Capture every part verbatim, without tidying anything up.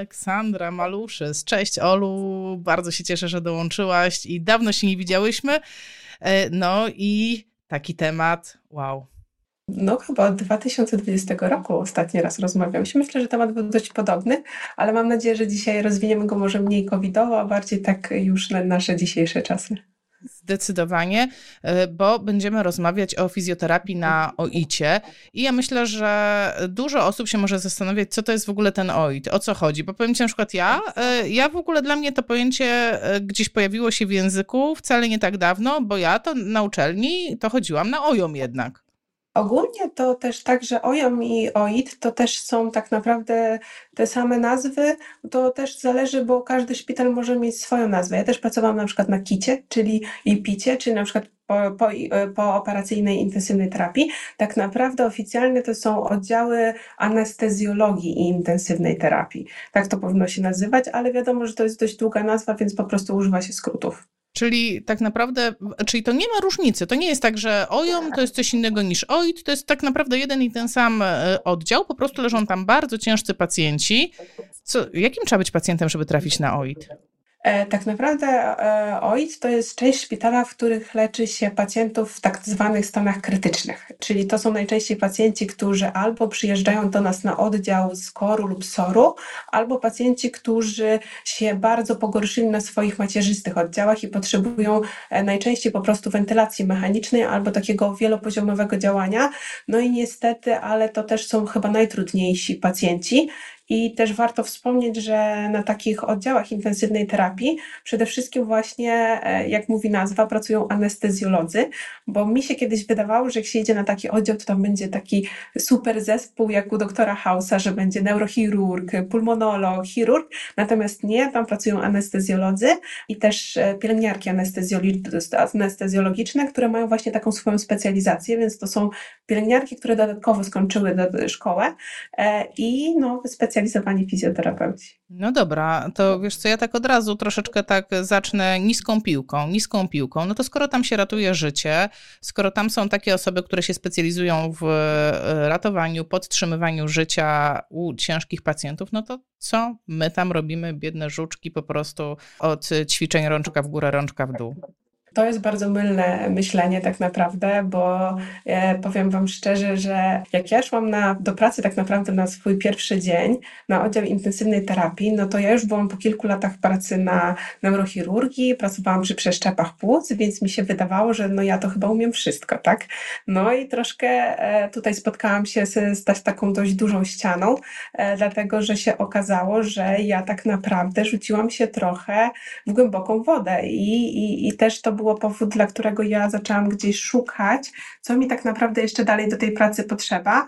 Aleksandra Maluszys. Cześć Olu, bardzo się cieszę, że dołączyłaś i dawno się nie widziałyśmy. No i taki temat, wow. No chyba od dwa tysiące dwudziestego roku ostatni raz rozmawialiśmy. Myślę, że temat był dość podobny, ale mam nadzieję, że dzisiaj rozwiniemy go może mniej covidowo, a bardziej tak już na nasze dzisiejsze czasy. Zdecydowanie, bo będziemy rozmawiać o fizjoterapii na O I T-cie i ja myślę, że dużo osób się może zastanawiać, co to jest w ogóle ten O I T, o co chodzi, bo powiem ci na przykład ja, ja w ogóle dla mnie to pojęcie gdzieś pojawiło się w języku wcale nie tak dawno, bo ja to na uczelni to chodziłam na O J O M jednak. Ogólnie to też tak, że O J O M i O I T to też są tak naprawdę te same nazwy. To też zależy, bo każdy szpital może mieć swoją nazwę. Ja też pracowałam na przykład na kicie, czyli i picie, czyli na przykład po, po, po operacyjnej intensywnej terapii. Tak naprawdę oficjalnie to są oddziały anestezjologii i intensywnej terapii. Tak to powinno się nazywać, ale wiadomo, że to jest dość długa nazwa, więc po prostu używa się skrótów. Czyli tak naprawdę, czyli to nie ma różnicy. To nie jest tak, że O J O M to jest coś innego niż O I T. To jest tak naprawdę jeden i ten sam oddział. Po prostu leżą tam bardzo ciężcy pacjenci. Co, jakim trzeba być pacjentem, żeby trafić na O I T? Tak naprawdę O I T to jest część szpitala, w których leczy się pacjentów w tak zwanych stanach krytycznych. Czyli to są najczęściej pacjenci, którzy albo przyjeżdżają do nas na oddział z koru lub soru, albo pacjenci, którzy się bardzo pogorszyli na swoich macierzystych oddziałach i potrzebują najczęściej po prostu wentylacji mechanicznej albo takiego wielopoziomowego działania. No i niestety, ale to też są chyba najtrudniejsi pacjenci. I też warto wspomnieć, że na takich oddziałach intensywnej terapii przede wszystkim właśnie, jak mówi nazwa, pracują anestezjolodzy, bo mi się kiedyś wydawało, że jak się idzie na taki oddział, to tam będzie taki super zespół jak u doktora House'a, że będzie neurochirurg, pulmonolog, chirurg, natomiast nie, tam pracują anestezjolodzy i też pielęgniarki anestezjologiczne, które mają właśnie taką swoją specjalizację, więc to są pielęgniarki, które dodatkowo skończyły szkołę i no, specjalizowani fizjoterapeuci. No dobra, to wiesz co, ja tak od razu troszeczkę tak zacznę niską piłką, niską piłką. No to skoro tam się ratuje życie, skoro tam są takie osoby, które się specjalizują w ratowaniu, podtrzymywaniu życia u ciężkich pacjentów, no to co my tam robimy, biedne żuczki, po prostu od ćwiczeń rączka w górę, rączka w dół? To jest bardzo mylne myślenie tak naprawdę, bo e, powiem wam szczerze, że jak ja szłam na, do pracy tak naprawdę na swój pierwszy dzień na oddział intensywnej terapii, no to ja już byłam po kilku latach pracy na neurochirurgii, pracowałam przy przeszczepach płuc, więc mi się wydawało, że no ja to chyba umiem wszystko, tak? No i troszkę e, tutaj spotkałam się z, z taką dość dużą ścianą, e, dlatego że się okazało, że ja tak naprawdę rzuciłam się trochę w głęboką wodę i, i, i też to było było powód, dla którego ja zaczęłam gdzieś szukać, co mi tak naprawdę jeszcze dalej do tej pracy potrzeba.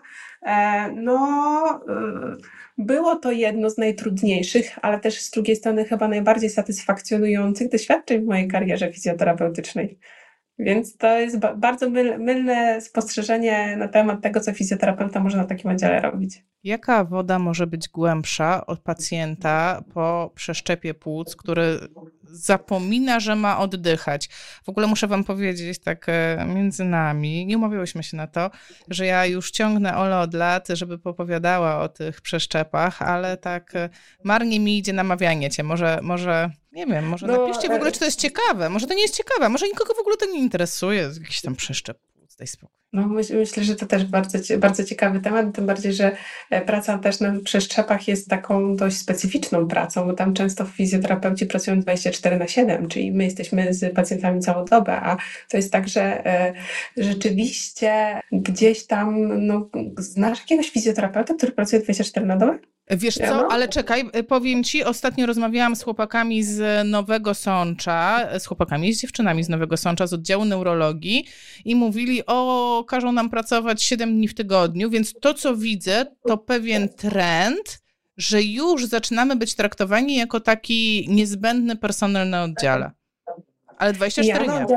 No, było to jedno z najtrudniejszych, ale też z drugiej strony chyba najbardziej satysfakcjonujących doświadczeń w mojej karierze fizjoterapeutycznej. Więc to jest ba- bardzo myl- mylne spostrzeżenie na temat tego, co fizjoterapeuta może na takim oddziale robić. Jaka woda może być głębsza od pacjenta po przeszczepie płuc, który zapomina, że ma oddychać? W ogóle muszę wam powiedzieć, tak między nami, nie umawiałyśmy się na to, że ja już ciągnę Olę od lat, żeby popowiadała o tych przeszczepach, ale tak marnie mi idzie namawianie cię. Może, może nie wiem, może no, napiszcie w ogóle, czy to jest ciekawe. Może to nie jest ciekawe, może nikogo w ogóle to nie interesuje. Jakiś tam przeszczep. Daj spokój. No, myślę, że to też bardzo, bardzo ciekawy temat, tym bardziej, że praca też na przeszczepach jest taką dość specyficzną pracą, bo tam często fizjoterapeuci pracują dwadzieścia cztery na siedem, czyli my jesteśmy z pacjentami całą dobę, a to jest tak, że e, rzeczywiście gdzieś tam, no, znasz jakiegoś fizjoterapeuta, który pracuje dwadzieścia cztery na dobę? Wiesz co, ale czekaj, powiem ci, ostatnio rozmawiałam z chłopakami z Nowego Sącza, z chłopakami, z dziewczynami z Nowego Sącza, z oddziału neurologii i mówili, o, każą nam pracować siedem dni w tygodniu, więc to, co widzę, to pewien trend, że już zaczynamy być traktowani jako taki niezbędny personel na oddziale. Ale dwadzieścia cztery ja nie.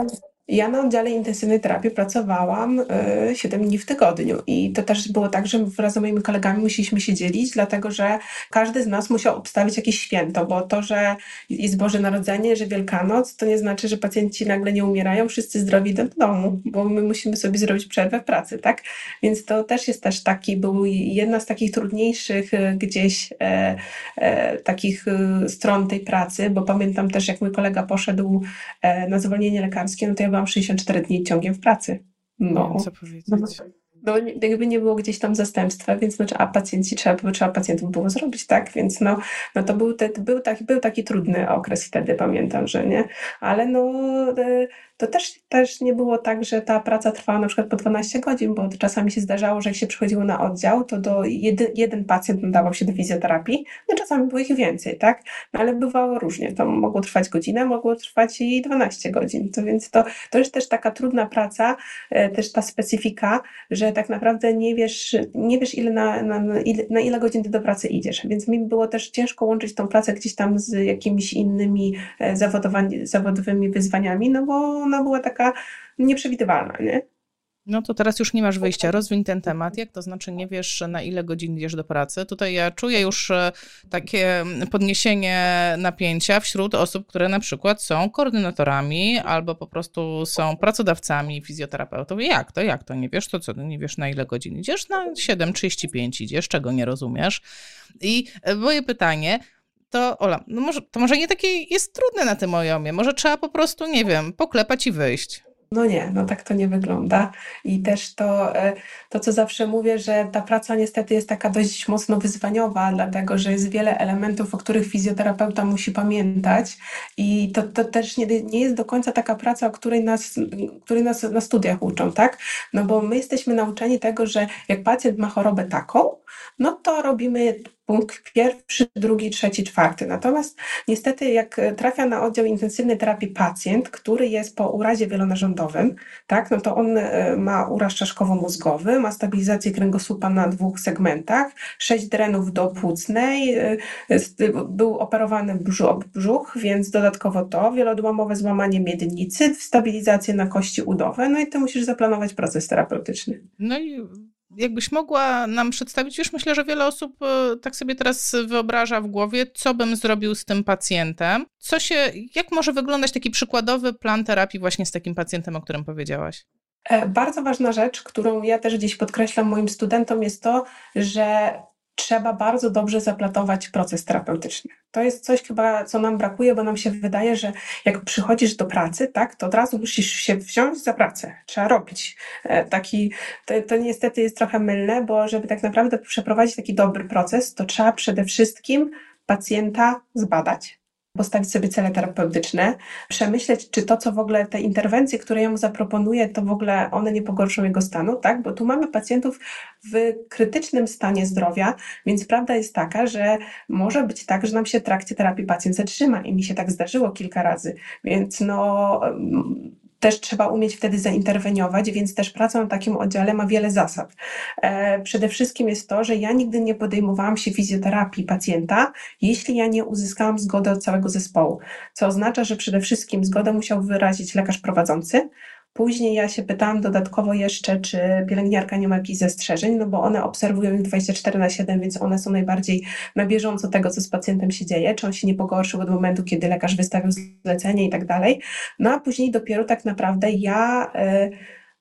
Ja na oddziale intensywnej terapii pracowałam y, siedem dni w tygodniu i to też było tak, że wraz z moimi kolegami musieliśmy się dzielić, dlatego że każdy z nas musiał obstawić jakieś święto, bo to, że jest Boże Narodzenie, że Wielkanoc, to nie znaczy, że pacjenci nagle nie umierają, wszyscy zdrowi idą do domu, bo my musimy sobie zrobić przerwę w pracy, tak? Więc to też jest też taki, był jedna z takich trudniejszych y, gdzieś e, e, takich y, stron tej pracy, bo pamiętam też, jak mój kolega poszedł e, na zwolnienie lekarskie, no to ja byłam sześćdziesiąt cztery dni ciągiem w pracy. Nie wiem, No. co powiedzieć. No, nie- jakby nie było gdzieś tam zastępstwa, więc no, a pacjenci trzeba, trzeba pacjentów było zrobić, tak? Więc no, no to był, te, był, taki, był taki trudny okres wtedy, pamiętam, że nie. Ale no, e, to też, też nie było tak, że ta praca trwała na przykład po dwanaście godzin, bo czasami się zdarzało, że jak się przychodziło na oddział, to do jedy, jeden pacjent nadawał się do fizjoterapii, no czasami było ich więcej, tak? No, ale bywało różnie. To mogło trwać godzinę, mogło trwać i dwanaście godzin. To więc to, to jest też taka trudna praca, e, też ta specyfika, że tak naprawdę nie wiesz, nie wiesz ile na, na, na, ile, na ile godzin ty do pracy idziesz. Więc mi było też ciężko łączyć tą pracę gdzieś tam z jakimiś innymi e, zawodowa- zawodowymi wyzwaniami, no bo ona była taka nieprzewidywalna, nie? No to teraz już nie masz wyjścia. Rozwiń ten temat. Jak to znaczy nie wiesz, na ile godzin idziesz do pracy? Tutaj ja czuję już e, takie podniesienie napięcia wśród osób, które na przykład są koordynatorami albo po prostu są pracodawcami fizjoterapeutów. Jak to? Jak to? Nie wiesz? To co? Nie wiesz, na ile godzin idziesz? Na siedem trzydzieści pięć idziesz, czego nie rozumiesz? I e, moje pytanie... To Ola, no może, to może nie takie jest trudne na tym ojomie. Może trzeba po prostu, nie wiem, poklepać i wyjść. No nie, no tak to nie wygląda. I też to, e, to, co zawsze mówię, że ta praca niestety jest taka dość mocno wyzwaniowa, dlatego że jest wiele elementów, o których fizjoterapeuta musi pamiętać. I to, to też nie, nie jest do końca taka praca, o której nas, której nas na studiach uczą, tak? No bo my jesteśmy nauczeni tego, że jak pacjent ma chorobę taką, no to robimy punkt pierwszy, drugi, trzeci, czwarty. Natomiast niestety jak trafia na oddział intensywnej terapii pacjent, który jest po urazie wielonarządowym, tak, no to on e, ma uraz czaszkowo-mózgowy, ma stabilizację kręgosłupa na dwóch segmentach, sześć drenów do płucnej, e, s- był operowany brzuch, brzuch, więc dodatkowo to, wieloodłamowe złamanie miednicy, stabilizację na kości udowe, no i ty musisz zaplanować proces terapeutyczny. No i jakbyś mogła nam przedstawić, już myślę, że wiele osób e, tak sobie teraz wyobraża w głowie, co bym zrobił z tym pacjentem, co się, jak może wyglądać taki przykładowy plan terapii właśnie z takim pacjentem, o którym powiedziałaś? E, Bardzo ważna rzecz, którą ja też gdzieś podkreślam moim studentom, jest to, że trzeba bardzo dobrze zaplanować proces terapeutyczny. To jest coś chyba, co nam brakuje, bo nam się wydaje, że jak przychodzisz do pracy, tak, to od razu musisz się wziąć za pracę. Trzeba robić. E, Taki, to, to niestety jest trochę mylne, bo żeby tak naprawdę przeprowadzić taki dobry proces, to trzeba przede wszystkim pacjenta zbadać, postawić sobie cele terapeutyczne, przemyśleć, czy to, co w ogóle te interwencje, które ja mu zaproponuję, to w ogóle one nie pogorszą jego stanu, tak? Bo tu mamy pacjentów w krytycznym stanie zdrowia, więc prawda jest taka, że może być tak, że nam się w trakcie terapii pacjent zatrzyma i mi się tak zdarzyło kilka razy, więc no mm, też trzeba umieć wtedy zainterweniować, więc też praca na takim oddziale ma wiele zasad. E, Przede wszystkim jest to, że ja nigdy nie podejmowałam się fizjoterapii pacjenta, jeśli ja nie uzyskałam zgody od całego zespołu, co oznacza, że przede wszystkim zgodę musiał wyrazić lekarz prowadzący. Później ja się pytałam dodatkowo jeszcze, czy pielęgniarka nie ma jakichś zastrzeżeń, no bo one obserwują ich dwadzieścia cztery na siedem, więc one są najbardziej na bieżąco tego, co z pacjentem się dzieje, czy on się nie pogorszył od momentu, kiedy lekarz wystawił zlecenie i tak dalej. No a później dopiero tak naprawdę ja y,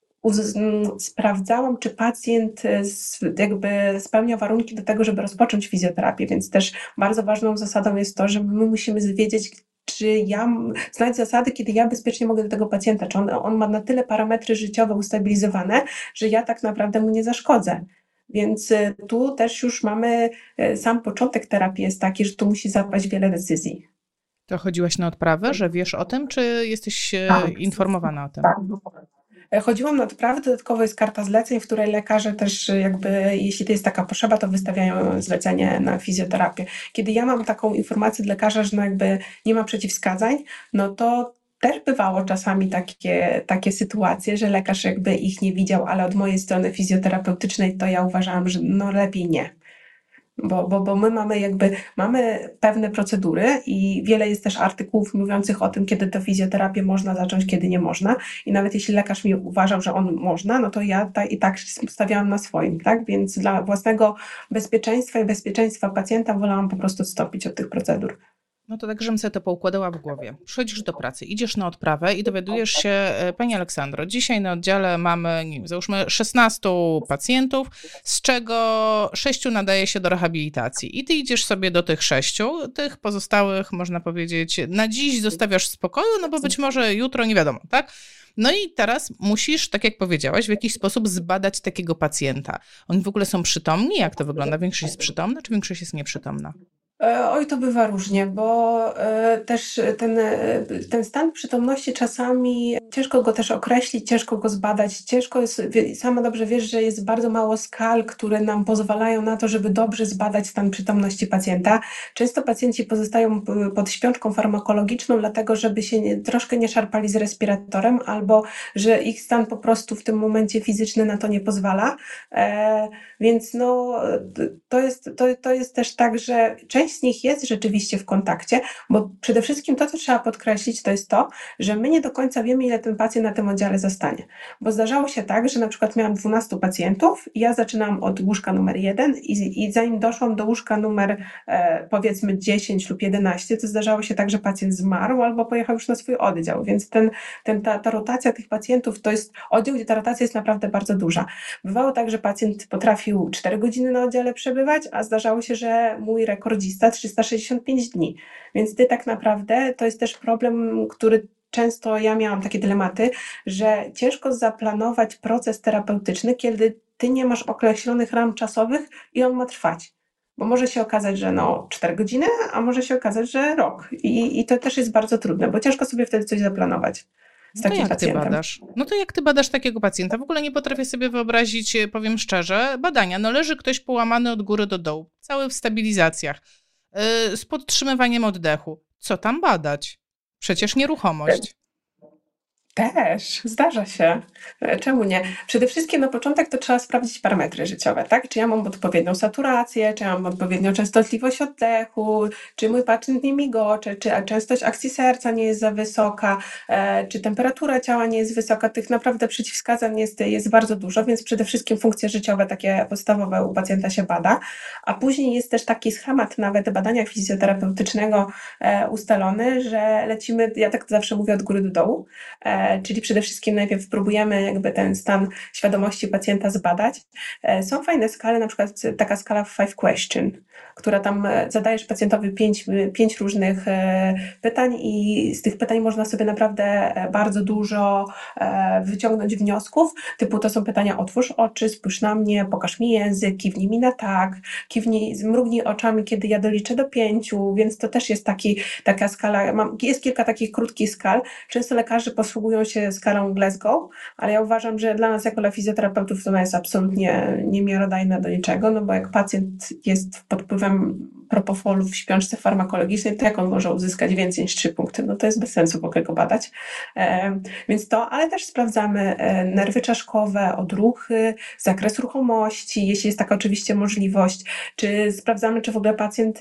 uz- m, sprawdzałam, czy pacjent y, s- jakby spełnia warunki do tego, żeby rozpocząć fizjoterapię, więc też bardzo ważną zasadą jest to, że my musimy wiedzieć, czy ja m- znać zasady, kiedy ja bezpiecznie mogę do tego pacjenta, czy on, on ma na tyle parametry życiowe ustabilizowane, że ja tak naprawdę mu nie zaszkodzę. Więc y, tu też już mamy, y, sam początek terapii jest taki, że tu musi zapaść wiele decyzji. To chodziłaś na odprawę, że wiesz o tym, czy jesteś e, Tak. informowana o tym? Tak. E, Chodziłam na odprawę, dodatkowo jest karta zleceń, w której lekarze też y, jakby, jeśli to jest taka potrzeba, to wystawiają zlecenie na fizjoterapię. Kiedy ja mam taką informację od lekarza, że no jakby nie ma przeciwwskazań, no to też bywało czasami takie, takie sytuacje, że lekarz jakby ich nie widział, ale od mojej strony fizjoterapeutycznej to ja uważałam, że no lepiej nie. Bo, bo, bo my mamy jakby, mamy pewne procedury i wiele jest też artykułów mówiących o tym, kiedy tę fizjoterapię można zacząć, kiedy nie można. I nawet jeśli lekarz mi uważał, że on można, no to ja ta, i tak stawiałam na swoim, tak? Więc dla własnego bezpieczeństwa i bezpieczeństwa pacjenta wolałam po prostu odstąpić od tych procedur. No to tak, żebym sobie to poukładała w głowie. Przychodzisz do pracy, idziesz na odprawę i dowiadujesz się, pani Aleksandro, dzisiaj na oddziale mamy, nie wiem, załóżmy szesnastu pacjentów, z czego sześciu nadaje się do rehabilitacji. I ty idziesz sobie do tych sześciu, tych pozostałych, można powiedzieć, na dziś zostawiasz w spokoju, no bo być może jutro, nie wiadomo, tak? No i teraz musisz, tak jak powiedziałaś, w jakiś sposób zbadać takiego pacjenta. Oni w ogóle są przytomni? Jak to wygląda? Większość jest przytomna, czy większość jest nieprzytomna? Oj, to bywa różnie, bo też ten, ten stan przytomności czasami ciężko go też określić, ciężko go zbadać, ciężko jest, sama dobrze wiesz, że jest bardzo mało skal, które nam pozwalają na to, żeby dobrze zbadać stan przytomności pacjenta. Często pacjenci pozostają pod śpiączką farmakologiczną, dlatego żeby się nie, troszkę nie szarpali z respiratorem, albo że ich stan po prostu w tym momencie fizyczny na to nie pozwala. E, więc no, to jest, to, to jest też tak, że część z nich jest rzeczywiście w kontakcie, bo przede wszystkim to, co trzeba podkreślić, to jest to, że my nie do końca wiemy, ile ten pacjent na tym oddziale zostanie. Bo zdarzało się tak, że na przykład miałam dwunastu pacjentów i ja zaczynam od łóżka numer jeden i, i zanim doszłam do łóżka numer e, powiedzmy dziesięć lub jedenaście, to zdarzało się tak, że pacjent zmarł albo pojechał już na swój oddział, więc ten, ten, ta, ta rotacja tych pacjentów to jest oddział, gdzie ta rotacja jest naprawdę bardzo duża. Bywało tak, że pacjent potrafił cztery godziny na oddziale przebywać, a zdarzało się, że mój rekordzista trzysta sześćdziesiąt pięć dni. Więc ty tak naprawdę, to jest też problem, który często ja miałam takie dylematy, że ciężko zaplanować proces terapeutyczny, kiedy ty nie masz określonych ram czasowych i on ma trwać. Bo może się okazać, że no cztery godziny, a może się okazać, że rok. I, i to też jest bardzo trudne, bo ciężko sobie wtedy coś zaplanować. Z no to jak pacjentem. ty badasz? No to jak ty badasz takiego pacjenta? W ogóle nie potrafię sobie wyobrazić, powiem szczerze, badania. No leży ktoś połamany od góry do dołu, cały w stabilizacjach, yy, z podtrzymywaniem oddechu. Co tam badać? Przecież nieruchomość. Też, zdarza się. Czemu nie? Przede wszystkim na początek to trzeba sprawdzić parametry życiowe, tak? Czy ja mam odpowiednią saturację, czy ja mam odpowiednią częstotliwość oddechu, czy mój pacjent nie migocze, czy częstość akcji serca nie jest za wysoka, e, czy temperatura ciała nie jest wysoka. Tych naprawdę przeciwwskazań jest, jest bardzo dużo, więc przede wszystkim funkcje życiowe takie podstawowe u pacjenta się bada, a później jest też taki schemat nawet badania fizjoterapeutycznego e, ustalony, że lecimy, ja tak zawsze mówię, od góry do dołu, e, czyli przede wszystkim najpierw próbujemy jakby ten stan świadomości pacjenta zbadać. Są fajne skale, na przykład taka skala five question, która tam zadajesz pacjentowi pięć, pięć różnych pytań i z tych pytań można sobie naprawdę bardzo dużo wyciągnąć wniosków, typu to są pytania: otwórz oczy, spójrz na mnie, pokaż mi język, kiwnij mi na tak, kiwnij, zmrugnij oczami, kiedy ja doliczę do pięciu, więc to też jest taki, taka skala, mam, jest kilka takich krótkich skal. Często lekarze posługują się skalą Glasgow, ale ja uważam, że dla nas jako dla fizjoterapeutów to jest absolutnie niemiarodajna do niczego, no bo jak pacjent jest pod wpływem propofolu w śpiączce farmakologicznej, to jak on może uzyskać więcej niż trzy punkty? No to jest bez sensu w ogóle go badać. E, więc to, ale też sprawdzamy e, nerwy czaszkowe, odruchy, zakres ruchomości, jeśli jest taka oczywiście możliwość, czy sprawdzamy, czy w ogóle pacjent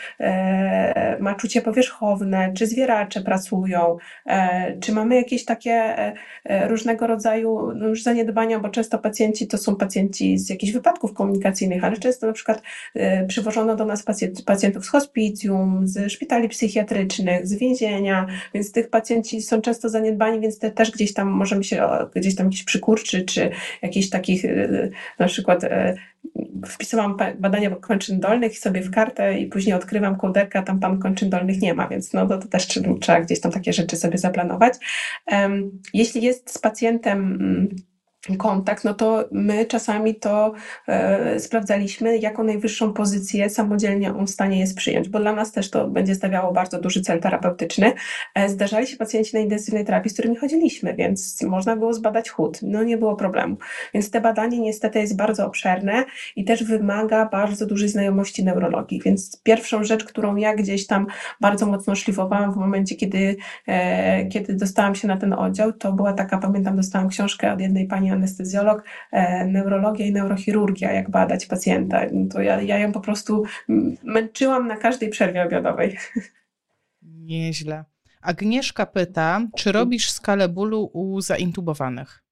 e, ma czucie powierzchowne, czy zwieracze pracują, e, czy mamy jakieś takie e, różnego rodzaju no już zaniedbania, bo często pacjenci to są pacjenci z jakichś wypadków komunikacyjnych, ale często na przykład e, przywożono do nas pacjent, pacjentów z hospicjum, z szpitali psychiatrycznych, z więzienia, więc tych pacjenci są często zaniedbani, więc te też gdzieś tam możemy się, gdzieś tam jakiś przykurczy, czy jakichś takich, na przykład wpisałam badania kończyn dolnych sobie w kartę i później odkrywam kołderkę, a tam pan kończyn dolnych nie ma, więc no to, to też trzeba gdzieś tam takie rzeczy sobie zaplanować. Jeśli jest z pacjentem kontakt, no to my czasami to e, sprawdzaliśmy, jaką najwyższą pozycję samodzielnie on w stanie jest przyjąć, bo dla nas też to będzie stawiało bardzo duży cel terapeutyczny. E, zdarzali się pacjenci na intensywnej terapii, z którymi chodziliśmy, więc można było zbadać chód, no nie było problemu. Więc te badanie niestety jest bardzo obszerne i też wymaga bardzo dużej znajomości neurologii, więc pierwszą rzecz, którą ja gdzieś tam bardzo mocno szlifowałam w momencie, kiedy, e, kiedy dostałam się na ten oddział, to była taka, pamiętam, dostałam książkę od jednej pani pani anestezjolog, e, neurologia i neurochirurgia, jak badać pacjenta. No to ja, ja ją po prostu męczyłam na każdej przerwie obiadowej. Nieźle. Agnieszka pyta, czy robisz skalę bólu u zaintubowanych?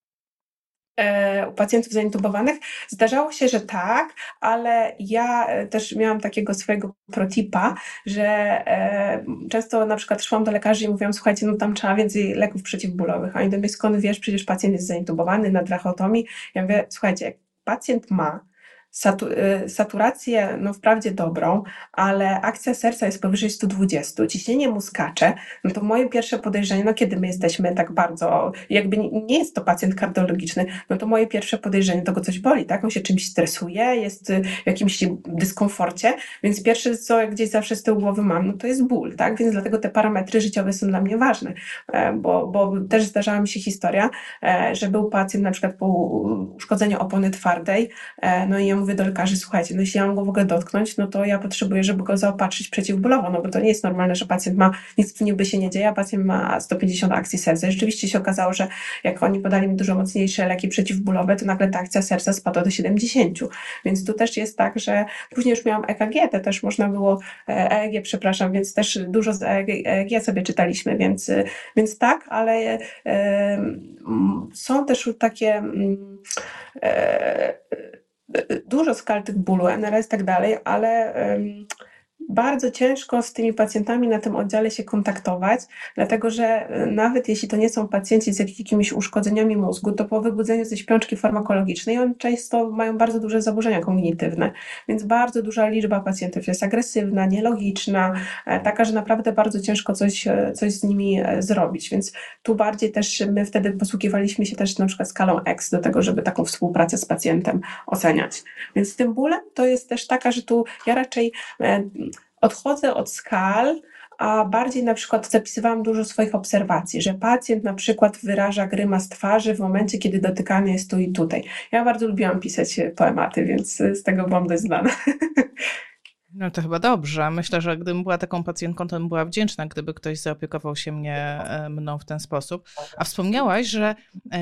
U pacjentów zaintubowanych. Zdarzało się, że tak, ale ja też miałam takiego swojego protipa, że e, często na przykład szłam do lekarzy i mówiłam, słuchajcie, no tam trzeba więcej leków przeciwbólowych. A oni do mnie, skąd wiesz, przecież pacjent jest zaintubowany na tracheotomii. Ja mówię, słuchajcie, jak pacjent ma Satu, saturację, no wprawdzie dobrą, ale akcja serca jest powyżej sto dwadzieścia, ciśnienie mu skacze, no to moje pierwsze podejrzenie, no kiedy my jesteśmy tak bardzo, jakby nie jest to pacjent kardiologiczny, no to moje pierwsze podejrzenie, to go coś boli, tak? On się czymś stresuje, jest w jakimś dyskomforcie, więc pierwsze, co gdzieś zawsze z tyłu głowy mam, no to jest ból, tak? Więc dlatego te parametry życiowe są dla mnie ważne, bo, bo też zdarzała mi się historia, że był pacjent na przykład po uszkodzeniu opony twardej, no i ja mówię do lekarzy, słuchajcie, no jeśli ja mam go w ogóle dotknąć, no to ja potrzebuję, żeby go zaopatrzyć przeciwbólowo, no bo to nie jest normalne, że pacjent ma, nic tu niby się nie dzieje, a pacjent ma sto pięćdziesiąt akcji serca. I rzeczywiście się okazało, że jak oni podali mi dużo mocniejsze leki przeciwbólowe, to nagle ta akcja serca spadła do siedemdziesięciu. Więc tu też jest tak, że później już miałam E K G, to też można było, E E G, przepraszam, więc też dużo z E E G sobie czytaliśmy, więc, więc tak, ale e, są też takie e, dużo skal tych bólu, N R S i tak dalej, ale um, bardzo ciężko z tymi pacjentami na tym oddziale się kontaktować, dlatego że nawet jeśli to nie są pacjenci z jakimiś uszkodzeniami mózgu, to po wybudzeniu ze śpiączki farmakologicznej oni często mają bardzo duże zaburzenia kognitywne, więc bardzo duża liczba pacjentów jest agresywna, nielogiczna, taka, że naprawdę bardzo ciężko coś, coś z nimi zrobić, więc tu bardziej też my wtedy posługiwaliśmy się też na przykład skalą X do tego, żeby taką współpracę z pacjentem oceniać. Więc z tym bólem to jest też taka, że tu ja raczej odchodzę od skal, a bardziej na przykład zapisywałam dużo swoich obserwacji, że pacjent na przykład wyraża grymas twarzy w momencie, kiedy dotykany jest tu i tutaj. Ja bardzo lubiłam pisać poematy, więc z tego byłam dość znana. No to chyba dobrze. Myślę, że gdybym była taką pacjentką, to bym była wdzięczna, gdyby ktoś zaopiekował się mnie, mną w ten sposób. A wspomniałaś, że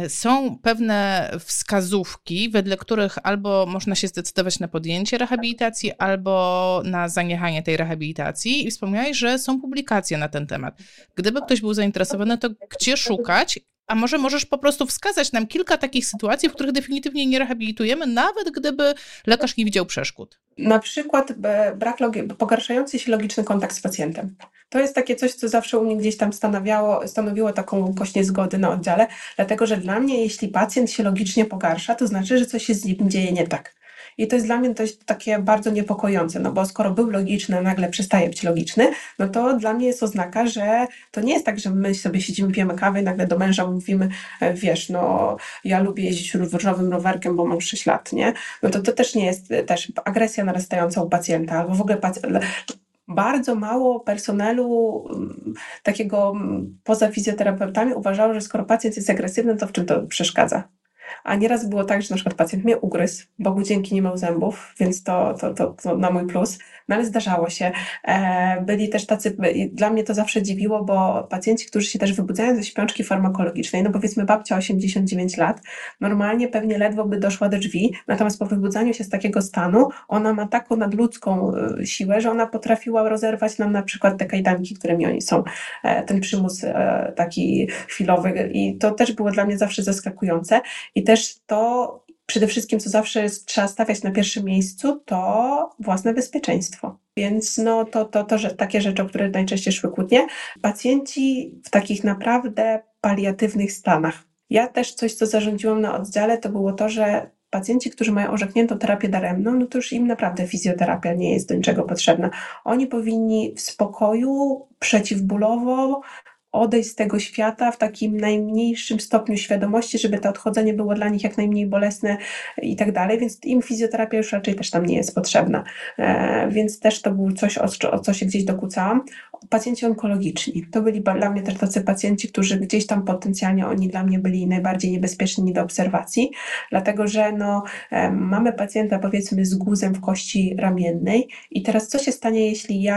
są pewne wskazówki, wedle których albo można się zdecydować na podjęcie rehabilitacji, albo na zaniechanie tej rehabilitacji. I wspomniałaś, że są publikacje na ten temat. Gdyby ktoś był zainteresowany, to gdzie szukać? A może możesz po prostu wskazać nam kilka takich sytuacji, w których definitywnie nie rehabilitujemy, nawet gdyby lekarz nie widział przeszkód? Na przykład brak logi- pogarszający się logiczny kontakt z pacjentem. To jest takie coś, co zawsze u mnie gdzieś tam stanowiło, stanowiło taką kość niezgody na oddziale, dlatego że dla mnie, jeśli pacjent się logicznie pogarsza, to znaczy, że coś się z nim dzieje nie tak. I to jest dla mnie to jest takie bardzo niepokojące, no bo skoro był logiczny, a nagle przestaje być logiczny, no to dla mnie jest oznaka, że to nie jest tak, że my sobie siedzimy, pijemy kawę i nagle do męża mówimy, wiesz, no ja lubię jeździć różowym rowerkiem, bo mam sześć lat, nie? No to to też nie jest też agresja narastająca u pacjenta, albo w ogóle pacjent... Bardzo mało personelu takiego poza fizjoterapeutami uważało, że skoro pacjent jest agresywny, to w czym to przeszkadza? A nieraz było tak, że na przykład pacjent mnie ugryzł, Bogu dzięki nie miał zębów, więc to, to, to, to na mój plus, no ale zdarzało się. E, byli też tacy, dla mnie to zawsze dziwiło, bo pacjenci, którzy się też wybudzają ze śpiączki farmakologicznej, no powiedzmy babcia osiemdziesiąt dziewięć lat, normalnie pewnie ledwo by doszła do drzwi, natomiast po wybudzaniu się z takiego stanu, ona ma taką nadludzką siłę, że ona potrafiła rozerwać nam na przykład te kajdanki, którymi oni są, e, ten przymus e, taki chwilowy i to też było dla mnie zawsze zaskakujące. I też to przede wszystkim, co zawsze jest, trzeba stawiać na pierwszym miejscu, to własne bezpieczeństwo. Więc no to, to, to że takie rzeczy, o które najczęściej szły kłótnie. Pacjenci w takich naprawdę paliatywnych stanach. Ja też coś, co zarządziłam na oddziale, to było to, że pacjenci, którzy mają orzekniętą terapię daremną, no to już im naprawdę fizjoterapia nie jest do niczego potrzebna. Oni powinni w spokoju, przeciwbólowo odejść z tego świata w takim najmniejszym stopniu świadomości, żeby to odchodzenie było dla nich jak najmniej bolesne i tak dalej, więc im fizjoterapia już raczej też tam nie jest potrzebna. E, więc też to było coś, o, o co się gdzieś dokucałam. Pacjenci onkologiczni. To byli dla mnie też tacy pacjenci, którzy gdzieś tam potencjalnie oni dla mnie byli najbardziej niebezpieczni do obserwacji, dlatego że no, e, mamy pacjenta powiedzmy z guzem w kości ramiennej i teraz co się stanie, jeśli ja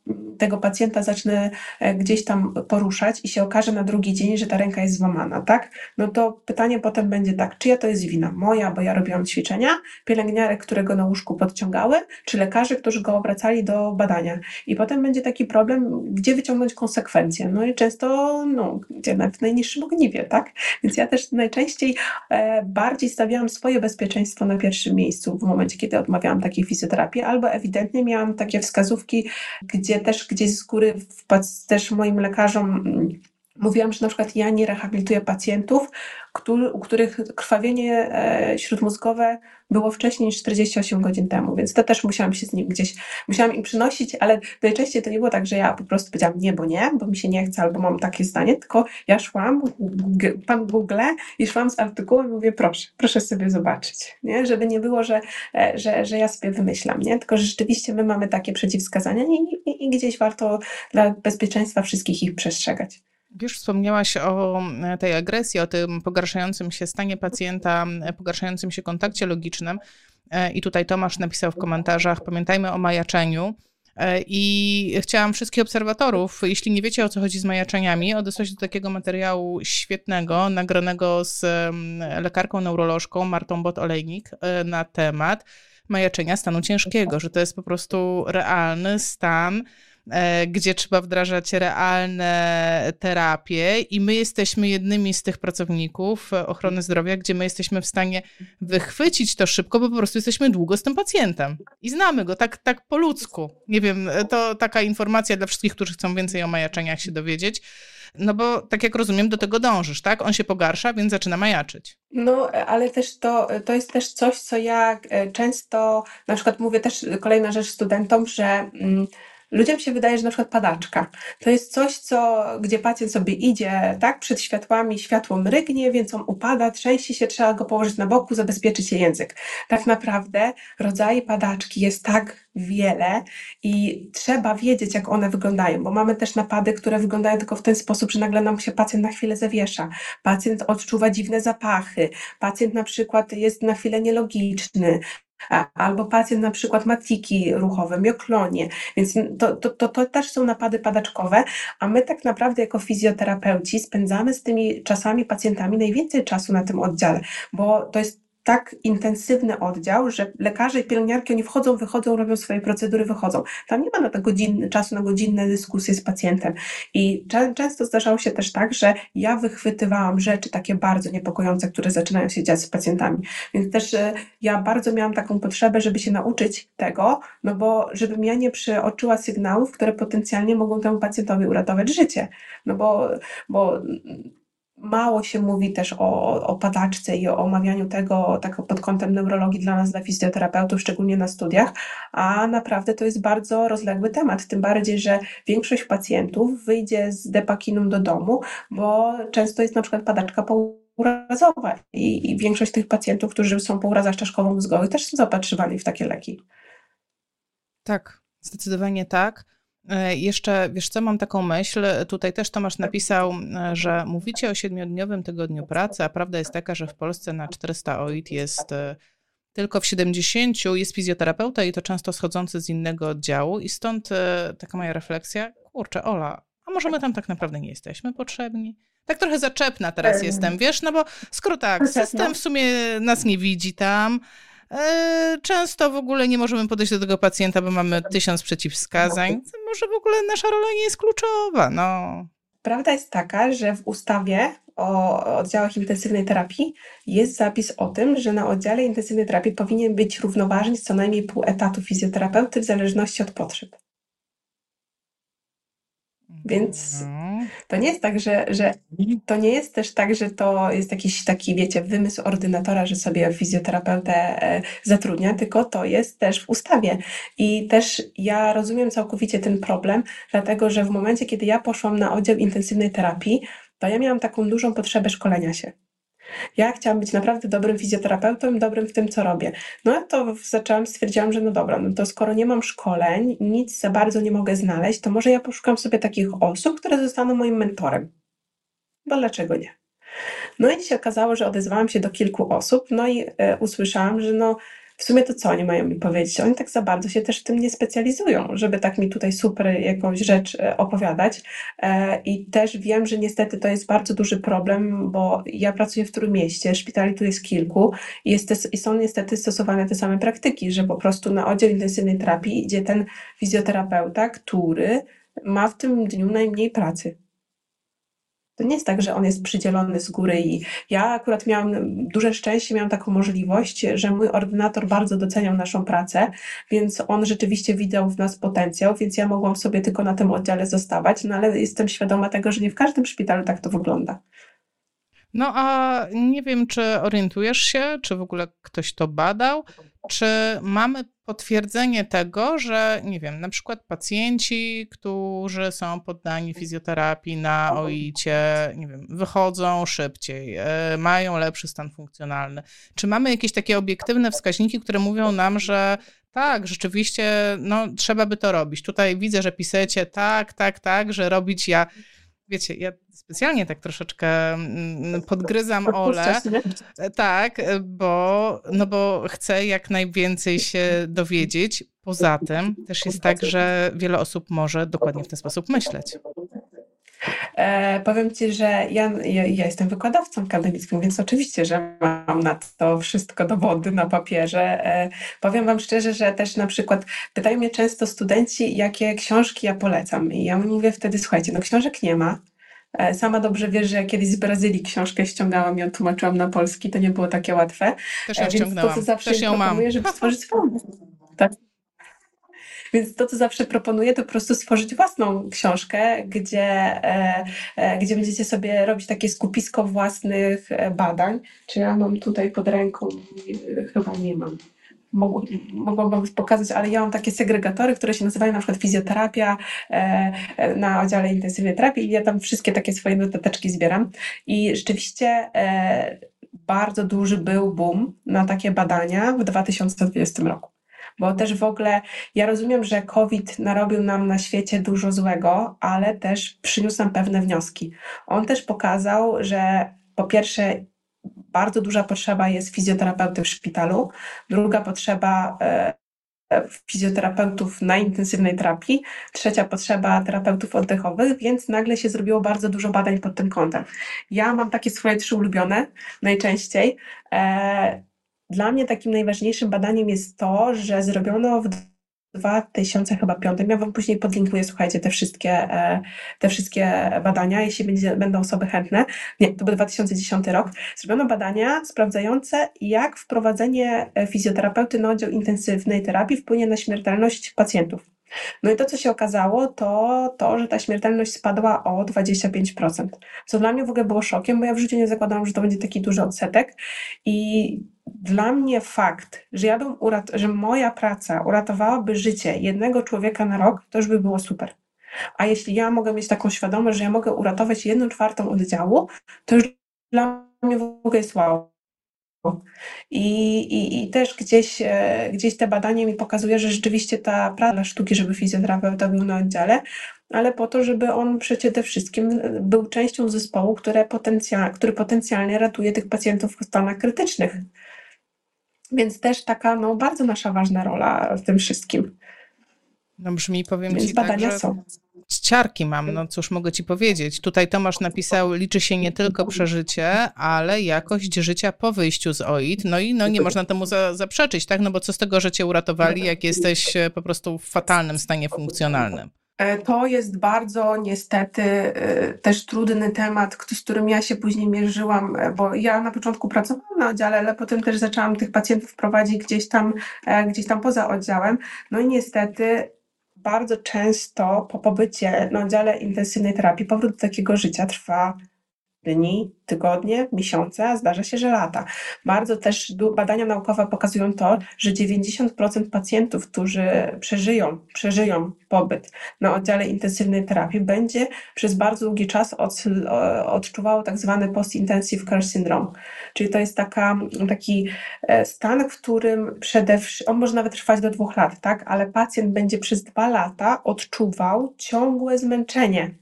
tego pacjenta zacznę gdzieś tam poruszać i się okaże na drugi dzień, że ta ręka jest złamana, tak? No to pytanie potem będzie tak, czyja to jest wina? Moja, bo ja robiłam ćwiczenia, pielęgniarek, które go na łóżku podciągały, czy lekarzy, którzy go obracali do badania. I potem będzie taki problem, gdzie wyciągnąć konsekwencje. No i często, no, gdzie nawet w najniższym ogniwie, tak? Więc ja też najczęściej e, bardziej stawiałam swoje bezpieczeństwo na pierwszym miejscu w momencie, kiedy odmawiałam takiej fizjoterapii, albo ewidentnie miałam takie wskazówki, gdzie też gdzieś z góry wpadł też moim lekarzom mówiłam, że na przykład ja nie rehabilituję pacjentów, który, u których krwawienie e, śródmózgowe było wcześniej niż czterdzieści osiem godzin temu, więc to też musiałam się z nim gdzieś, musiałam im przynosić, ale najczęściej to nie było tak, że ja po prostu powiedziałam nie, bo nie, bo mi się nie chce, albo mam takie zdanie, tylko ja szłam, pan Google i szłam z artykułem i mówię proszę, proszę sobie zobaczyć, nie? Żeby nie było, że, że, że ja sobie wymyślam, nie? Tylko że rzeczywiście my mamy takie przeciwwskazania i, i, i gdzieś warto dla bezpieczeństwa wszystkich ich przestrzegać. Już wspomniałaś o tej agresji, o tym pogarszającym się stanie pacjenta, pogarszającym się kontakcie logicznym. I tutaj Tomasz napisał w komentarzach, pamiętajmy o majaczeniu. I chciałam wszystkich obserwatorów, jeśli nie wiecie, o co chodzi z majaczeniami, odesłać do takiego materiału świetnego, nagranego z lekarką neurolożką Martą Bot-Olejnik na temat majaczenia stanu ciężkiego, że to jest po prostu realny stan, gdzie trzeba wdrażać realne terapie i my jesteśmy jednymi z tych pracowników ochrony zdrowia, gdzie my jesteśmy w stanie wychwycić to szybko, bo po prostu jesteśmy długo z tym pacjentem i znamy go tak, tak po ludzku. Nie wiem, to taka informacja dla wszystkich, którzy chcą więcej o majaczeniach się dowiedzieć. No bo tak jak rozumiem, do tego dążysz, tak? On się pogarsza, więc zaczyna majaczyć. No, ale też to, to jest też coś, co ja często, na przykład mówię też kolejna rzecz studentom, że mm, ludziom się wydaje, że na przykład padaczka to jest coś, co, gdzie pacjent sobie idzie, tak, przed światłami, światło mrygnie, więc on upada, trzęsie się, trzeba go położyć na boku, zabezpieczyć język. Tak naprawdę rodzajów padaczki jest tak wiele i trzeba wiedzieć, jak one wyglądają, bo mamy też napady, które wyglądają tylko w ten sposób, że nagle nam się pacjent na chwilę zawiesza, pacjent odczuwa dziwne zapachy, pacjent na przykład jest na chwilę nielogiczny, albo pacjent na przykład ma tiki ruchowe, mioklonie, więc to, to, to, to też są napady padaczkowe, a my tak naprawdę jako fizjoterapeuci spędzamy z tymi czasami pacjentami najwięcej czasu na tym oddziale, bo to jest tak intensywny oddział, że lekarze i pielęgniarki, oni wchodzą, wychodzą, robią swoje procedury, wychodzą. Tam nie ma na to godzinny, czasu na godzinne dyskusje z pacjentem. I cze- często zdarzało się też tak, że ja wychwytywałam rzeczy takie bardzo niepokojące, które zaczynają się dziać z pacjentami. Więc też e, ja bardzo miałam taką potrzebę, żeby się nauczyć tego, no bo żebym ja nie przeoczyła sygnałów, które potencjalnie mogą temu pacjentowi uratować życie. No bo, bo mało się mówi też o, o padaczce i o omawianiu tego tak pod kątem neurologii dla nas, dla fizjoterapeutów, szczególnie na studiach, a naprawdę to jest bardzo rozległy temat, tym bardziej, że większość pacjentów wyjdzie z depakinum do domu, bo często jest na przykład padaczka pourazowa i, i większość tych pacjentów, którzy są po urazach czaszkowo-mózgowych, też są zaopatrzywani w takie leki. Tak, zdecydowanie tak. Jeszcze, wiesz co, mam taką myśl, tutaj też Tomasz napisał, że mówicie o siedmiodniowym tygodniu pracy, a prawda jest taka, że w Polsce na czterysta O I T jest tylko w siedemdziesięciu jest fizjoterapeuta i to często schodzący z innego oddziału i stąd taka moja refleksja, kurczę, Ola, a może my tam tak naprawdę nie jesteśmy potrzebni? Tak trochę zaczepna teraz um. jestem, wiesz, no bo skoro tak, system w sumie nas nie widzi tam, często w ogóle nie możemy podejść do tego pacjenta, bo mamy tysiąc przeciwwskazań. Może w ogóle nasza rola nie jest kluczowa. No. Prawda jest taka, że w ustawie o oddziałach intensywnej terapii jest zapis o tym, że na oddziale intensywnej terapii powinien być równoważnik co najmniej pół etatu fizjoterapeuty w zależności od potrzeb. Więc to nie jest tak, że, że to nie jest też tak, że to jest jakiś taki, wiecie, wymysł ordynatora, że sobie fizjoterapeutę e, zatrudnia, tylko to jest też w ustawie. I też ja rozumiem całkowicie ten problem, dlatego że w momencie, kiedy ja poszłam na oddział intensywnej terapii, to ja miałam taką dużą potrzebę szkolenia się. Ja chciałam być naprawdę dobrym fizjoterapeutą, dobrym w tym, co robię. No to zaczęłam, stwierdziłam, że no dobra, no to skoro nie mam szkoleń, nic za bardzo nie mogę znaleźć, to może ja poszukam sobie takich osób, które zostaną moim mentorem. Bo dlaczego nie? No i się okazało, że odezwałam się do kilku osób, no i e, usłyszałam, że no w sumie to co oni mają mi powiedzieć? Oni tak za bardzo się też w tym nie specjalizują, żeby tak mi tutaj super jakąś rzecz e, opowiadać. E, I też wiem, że niestety to jest bardzo duży problem, bo ja pracuję w Trójmieście, szpitali tu jest kilku i, jest te, i są niestety stosowane te same praktyki, że po prostu na oddział intensywnej terapii idzie ten fizjoterapeuta, który ma w tym dniu najmniej pracy. To nie jest tak, że on jest przydzielony z góry i ja akurat miałam duże szczęście, miałam taką możliwość, że mój ordynator bardzo doceniał naszą pracę, więc on rzeczywiście widział w nas potencjał, więc ja mogłam sobie tylko na tym oddziale zostawać, no ale jestem świadoma tego, że nie w każdym szpitalu tak to wygląda. No a nie wiem, czy orientujesz się, czy w ogóle ktoś to badał, czy mamy potwierdzenie tego, że nie wiem, na przykład pacjenci, którzy są poddani fizjoterapii na O I C-ie, nie wiem, wychodzą szybciej, mają lepszy stan funkcjonalny. Czy mamy jakieś takie obiektywne wskaźniki, które mówią nam, że tak, rzeczywiście, no trzeba by to robić. Tutaj widzę, że pisujecie tak, tak, tak, że robić ja... Wiecie, ja specjalnie tak troszeczkę podgryzam Olę, tak, bo, no bo chcę jak najwięcej się dowiedzieć. Poza tym też jest tak, że wiele osób może dokładnie w ten sposób myśleć. E, powiem Ci, że ja, ja, ja jestem wykładowcą akademickim, więc oczywiście, że mam na to wszystko dowody na papierze. E, powiem Wam szczerze, że też na przykład pytają mnie często studenci, jakie książki ja polecam. I ja mówię wtedy, słuchajcie, no książek nie ma. E, sama dobrze wiesz, że ja kiedyś z Brazylii książkę ściągałam i ją tłumaczyłam na polski, to nie było takie łatwe. Też ją E, więc to, co zawsze Też ją proponuję, mam. żeby stworzyć swoją. Tak. Więc to, co zawsze proponuję, to po prostu stworzyć własną książkę, gdzie, e, e, gdzie będziecie sobie robić takie skupisko własnych badań. Czy ja mam tutaj pod ręką? Chyba nie mam. Mogą, mogłam Wam pokazać, ale ja mam takie segregatory, które się nazywają na przykład fizjoterapia e, na oddziale intensywnej terapii i ja tam wszystkie takie swoje notateczki zbieram. I rzeczywiście e, bardzo duży był boom na takie badania w dwa tysiące dwudziestym roku. Bo też w ogóle ja rozumiem, że COVID narobił nam na świecie dużo złego, ale też przyniósł nam pewne wnioski. On też pokazał, że po pierwsze bardzo duża potrzeba jest fizjoterapeuty w szpitalu, druga potrzeba e, fizjoterapeutów na intensywnej terapii, trzecia potrzeba terapeutów oddechowych, więc nagle się zrobiło bardzo dużo badań pod tym kątem. Ja mam takie swoje trzy ulubione najczęściej. E, Dla mnie takim najważniejszym badaniem jest to, że zrobiono w dwa tysiące piątym, ja Wam później podlinkuję, słuchajcie, te wszystkie, e, te wszystkie badania, jeśli będzie, będą osoby chętne. Nie, to był dwa tysiące dziesiąty rok. Zrobiono badania sprawdzające, jak wprowadzenie fizjoterapeuty na oddział intensywnej terapii wpłynie na śmiertelność pacjentów. No i to, co się okazało, to to, że ta śmiertelność spadła o dwadzieścia pięć procent. Co dla mnie w ogóle było szokiem, bo ja w życiu nie zakładałam, że to będzie taki duży odsetek. I dla mnie fakt, że, ja bym urat- że moja praca uratowałaby życie jednego człowieka na rok, to już by było super. A jeśli ja mogę mieć taką świadomość, że ja mogę uratować jedną czwartą oddziału, to już dla mnie w ogóle jest wow. I, i, I też gdzieś, e, gdzieś te badanie mi pokazuje, że rzeczywiście ta praca sztuki, żeby fizjoterapeuta był na oddziale, ale po to, żeby on przede wszystkim był częścią zespołu, które potencjal, który potencjalnie ratuje tych pacjentów w stanach krytycznych. Więc też taka no, bardzo nasza ważna rola w tym wszystkim. No brzmi, powiem Więc Ci badania tak, że są. ciarki mam, no cóż mogę Ci powiedzieć. Tutaj Tomasz napisał, liczy się nie tylko przeżycie, ale jakość życia po wyjściu z O I T. No i no, nie można temu za, zaprzeczyć, tak? No bo co z tego, że Cię uratowali, jak jesteś po prostu w fatalnym stanie funkcjonalnym? To jest bardzo niestety też trudny temat, z którym ja się później mierzyłam, bo ja na początku pracowałam na oddziale, ale potem też zaczęłam tych pacjentów prowadzić gdzieś tam, gdzieś tam poza oddziałem. No i niestety bardzo często po pobycie na oddziale intensywnej terapii powrót do takiego życia trwa dni, tygodnie, miesiące, a zdarza się, że lata. Bardzo też badania naukowe pokazują to, że dziewięćdziesiąt procent pacjentów, którzy przeżyją, przeżyją pobyt na oddziale intensywnej terapii, będzie przez bardzo długi czas od, odczuwało tak zwany post-intensive care syndrome. Czyli to jest taka, taki stan, w którym przede wszystkim, on może nawet trwać do dwóch lat, tak? Ale pacjent będzie przez dwa lata odczuwał ciągłe zmęczenie.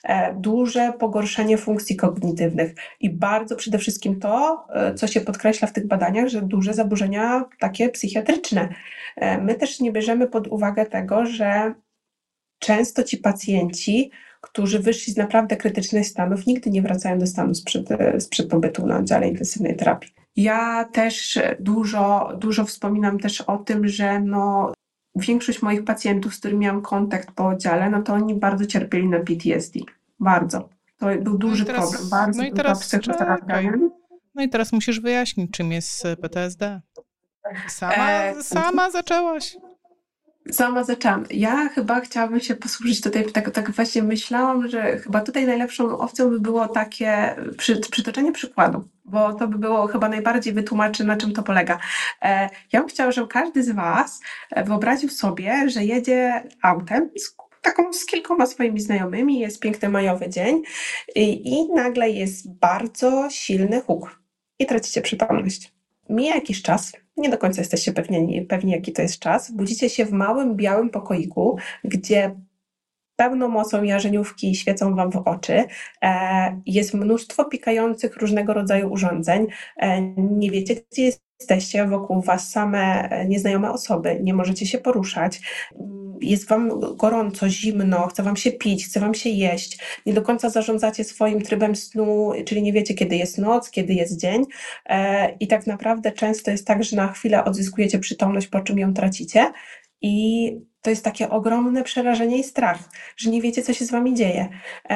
duże pogorszenie funkcji kognitywnych i bardzo przede wszystkim to, co się podkreśla w tych badaniach, że duże zaburzenia takie psychiatryczne. My też nie bierzemy pod uwagę tego, że często ci pacjenci, którzy wyszli z naprawdę krytycznych stanów, nigdy nie wracają do stanu sprzed, sprzed pobytu na oddziale intensywnej terapii. Ja też dużo, dużo wspominam też o tym, że no, większość moich pacjentów, z którymi miałam kontakt po oddziale, no to oni bardzo cierpieli na P T S D. Bardzo. To był duży no teraz, problem, bardzo no i duża teraz psychoterapia. czekaj. No i teraz musisz wyjaśnić, czym jest P T S D. Sama, e, sama zaczęłaś? Sama zaczęłam. Ja chyba chciałabym się posłużyć tutaj, tak, tak właśnie myślałam, że chyba tutaj najlepszą opcją by było takie przy, przytoczenie przykładu, bo to by było chyba najbardziej wytłumaczy, na czym to polega. E, ja bym chciała, żeby każdy z Was wyobraził sobie, że jedzie autem z, taką z kilkoma swoimi znajomymi, jest piękny majowy dzień i, i nagle jest bardzo silny huk i tracicie przytomność. Mija jakiś czas, nie do końca jesteście pewni, pewni, jaki to jest czas. Budzicie się w małym, białym pokoiku, gdzie pełną mocą jarzeniówki świecą Wam w oczy. Jest mnóstwo pikających różnego rodzaju urządzeń. Nie wiecie, gdzie jesteście, wokół Was same nieznajome osoby, nie możecie się poruszać. Jest Wam gorąco, zimno, chce Wam się pić, chce Wam się jeść. Nie do końca zarządzacie swoim trybem snu, czyli nie wiecie, kiedy jest noc, kiedy jest dzień. I tak naprawdę często jest tak, że na chwilę odzyskujecie przytomność, po czym ją tracicie. I to jest takie ogromne przerażenie i strach, że nie wiecie, co się z Wami dzieje.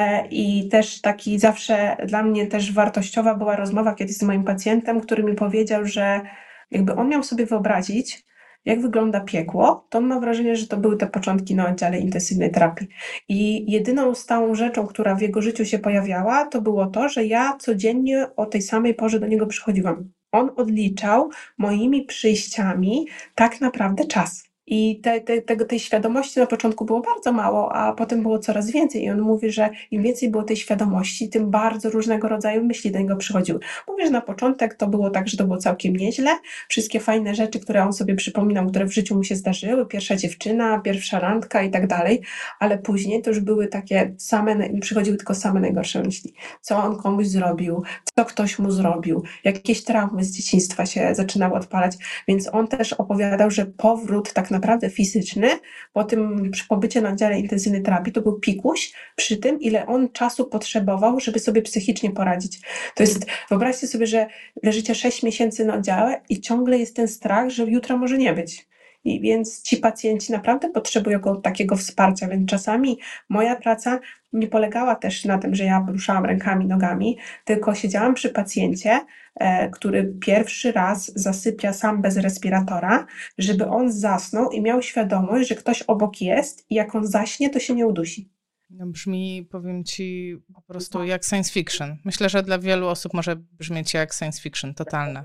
I też taki zawsze dla mnie też wartościowa była rozmowa kiedyś z moim pacjentem, który mi powiedział, że jakby on miał sobie wyobrazić, jak wygląda piekło, to on ma wrażenie, że to były te początki na oddziale intensywnej terapii. I jedyną stałą rzeczą, która w jego życiu się pojawiała, to było to, że ja codziennie o tej samej porze do niego przychodziłam. On odliczał moimi przyjściami tak naprawdę czas. I te, te, tego, tej świadomości na początku było bardzo mało, a potem było coraz więcej. I on mówi, że im więcej było tej świadomości, tym bardzo różnego rodzaju myśli do niego przychodziły. Mówi, że na początek to było tak, że to było całkiem nieźle. Wszystkie fajne rzeczy, które on sobie przypominał, które w życiu mu się zdarzyły, pierwsza dziewczyna, pierwsza randka i tak dalej, ale później to już były takie same, przychodziły tylko same najgorsze myśli. Co on komuś zrobił, co ktoś mu zrobił, jakieś traumy z dzieciństwa się zaczynały odpalać, więc on też opowiadał, że powrót tak naprawdę naprawdę fizyczny, po tym przy pobycie na oddziale intensywnej terapii, to był pikuś przy tym, ile on czasu potrzebował, żeby sobie psychicznie poradzić. To jest, wyobraźcie sobie, że leżycie sześć miesięcy na oddziale i ciągle jest ten strach, że jutro może nie być. I więc ci pacjenci naprawdę potrzebują takiego wsparcia, więc czasami moja praca nie polegała też na tym, że ja poruszałam rękami, nogami, tylko siedziałam przy pacjencie, e, który pierwszy raz zasypia sam bez respiratora, żeby on zasnął i miał świadomość, że ktoś obok jest i jak on zaśnie, to się nie udusi. No brzmi, powiem Ci, po prostu jak science fiction. Myślę, że dla wielu osób może brzmieć jak science fiction, totalne.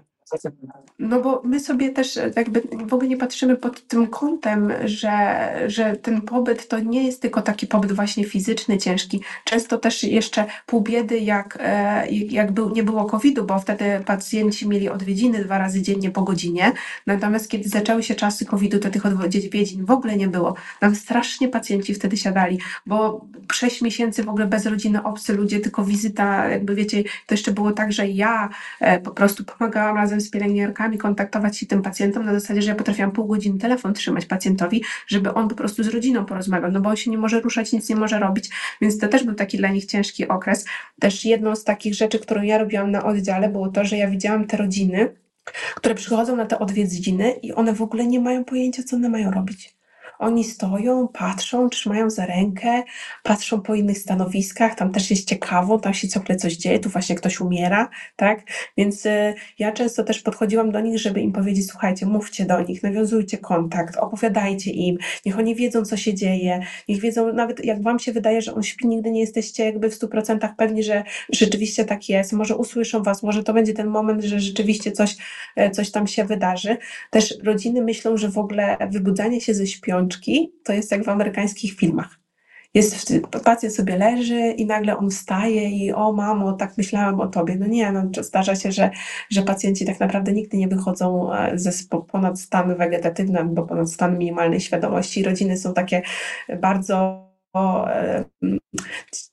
No bo my sobie też jakby w ogóle nie patrzymy pod tym kątem, że, że ten pobyt to nie jest tylko taki pobyt właśnie fizyczny, ciężki. Często też jeszcze pół biedy, jak, jak był, nie było kowidu, bo wtedy pacjenci mieli odwiedziny dwa razy dziennie po godzinie. Natomiast kiedy zaczęły się czasy kowidu, to tych odwiedzin w ogóle nie było. Nam strasznie pacjenci wtedy siadali, bo sześć miesięcy w ogóle bez rodziny, obcy ludzie, tylko wizyta, jakby wiecie, to jeszcze było tak, że ja po prostu pomagałam razem z pielęgniarkami kontaktować się tym pacjentom na zasadzie, że ja potrafiłam pół godziny telefon trzymać pacjentowi, żeby on po prostu z rodziną porozmawiał, no bo on się nie może ruszać, nic nie może robić, więc to też był taki dla nich ciężki okres. Też jedną z takich rzeczy, którą ja robiłam na oddziale, było to, że ja widziałam te rodziny, które przychodzą na te odwiedziny i one w ogóle nie mają pojęcia, co one mają robić. Oni stoją, patrzą, trzymają za rękę, patrzą po innych stanowiskach, tam też jest ciekawo, tam się ciągle coś dzieje, tu właśnie ktoś umiera, tak? Więc y, ja często też podchodziłam do nich, żeby im powiedzieć, słuchajcie, mówcie do nich, nawiązujcie kontakt, opowiadajcie im, niech oni wiedzą, co się dzieje, niech wiedzą, nawet jak wam się wydaje, że on śpi, nigdy nie jesteście jakby w stu procentach pewni, że rzeczywiście tak jest, może usłyszą was, może to będzie ten moment, że rzeczywiście coś, coś tam się wydarzy. Też rodziny myślą, że w ogóle wybudzanie się ze śpiączki to jest jak w amerykańskich filmach. Jest, pacjent sobie leży i nagle on wstaje i o mamo, tak myślałem o tobie. No nie, no, zdarza się, że, że pacjenci tak naprawdę nigdy nie wychodzą ze ponad stan wegetatywny albo ponad stan minimalnej świadomości. Rodziny są takie bardzo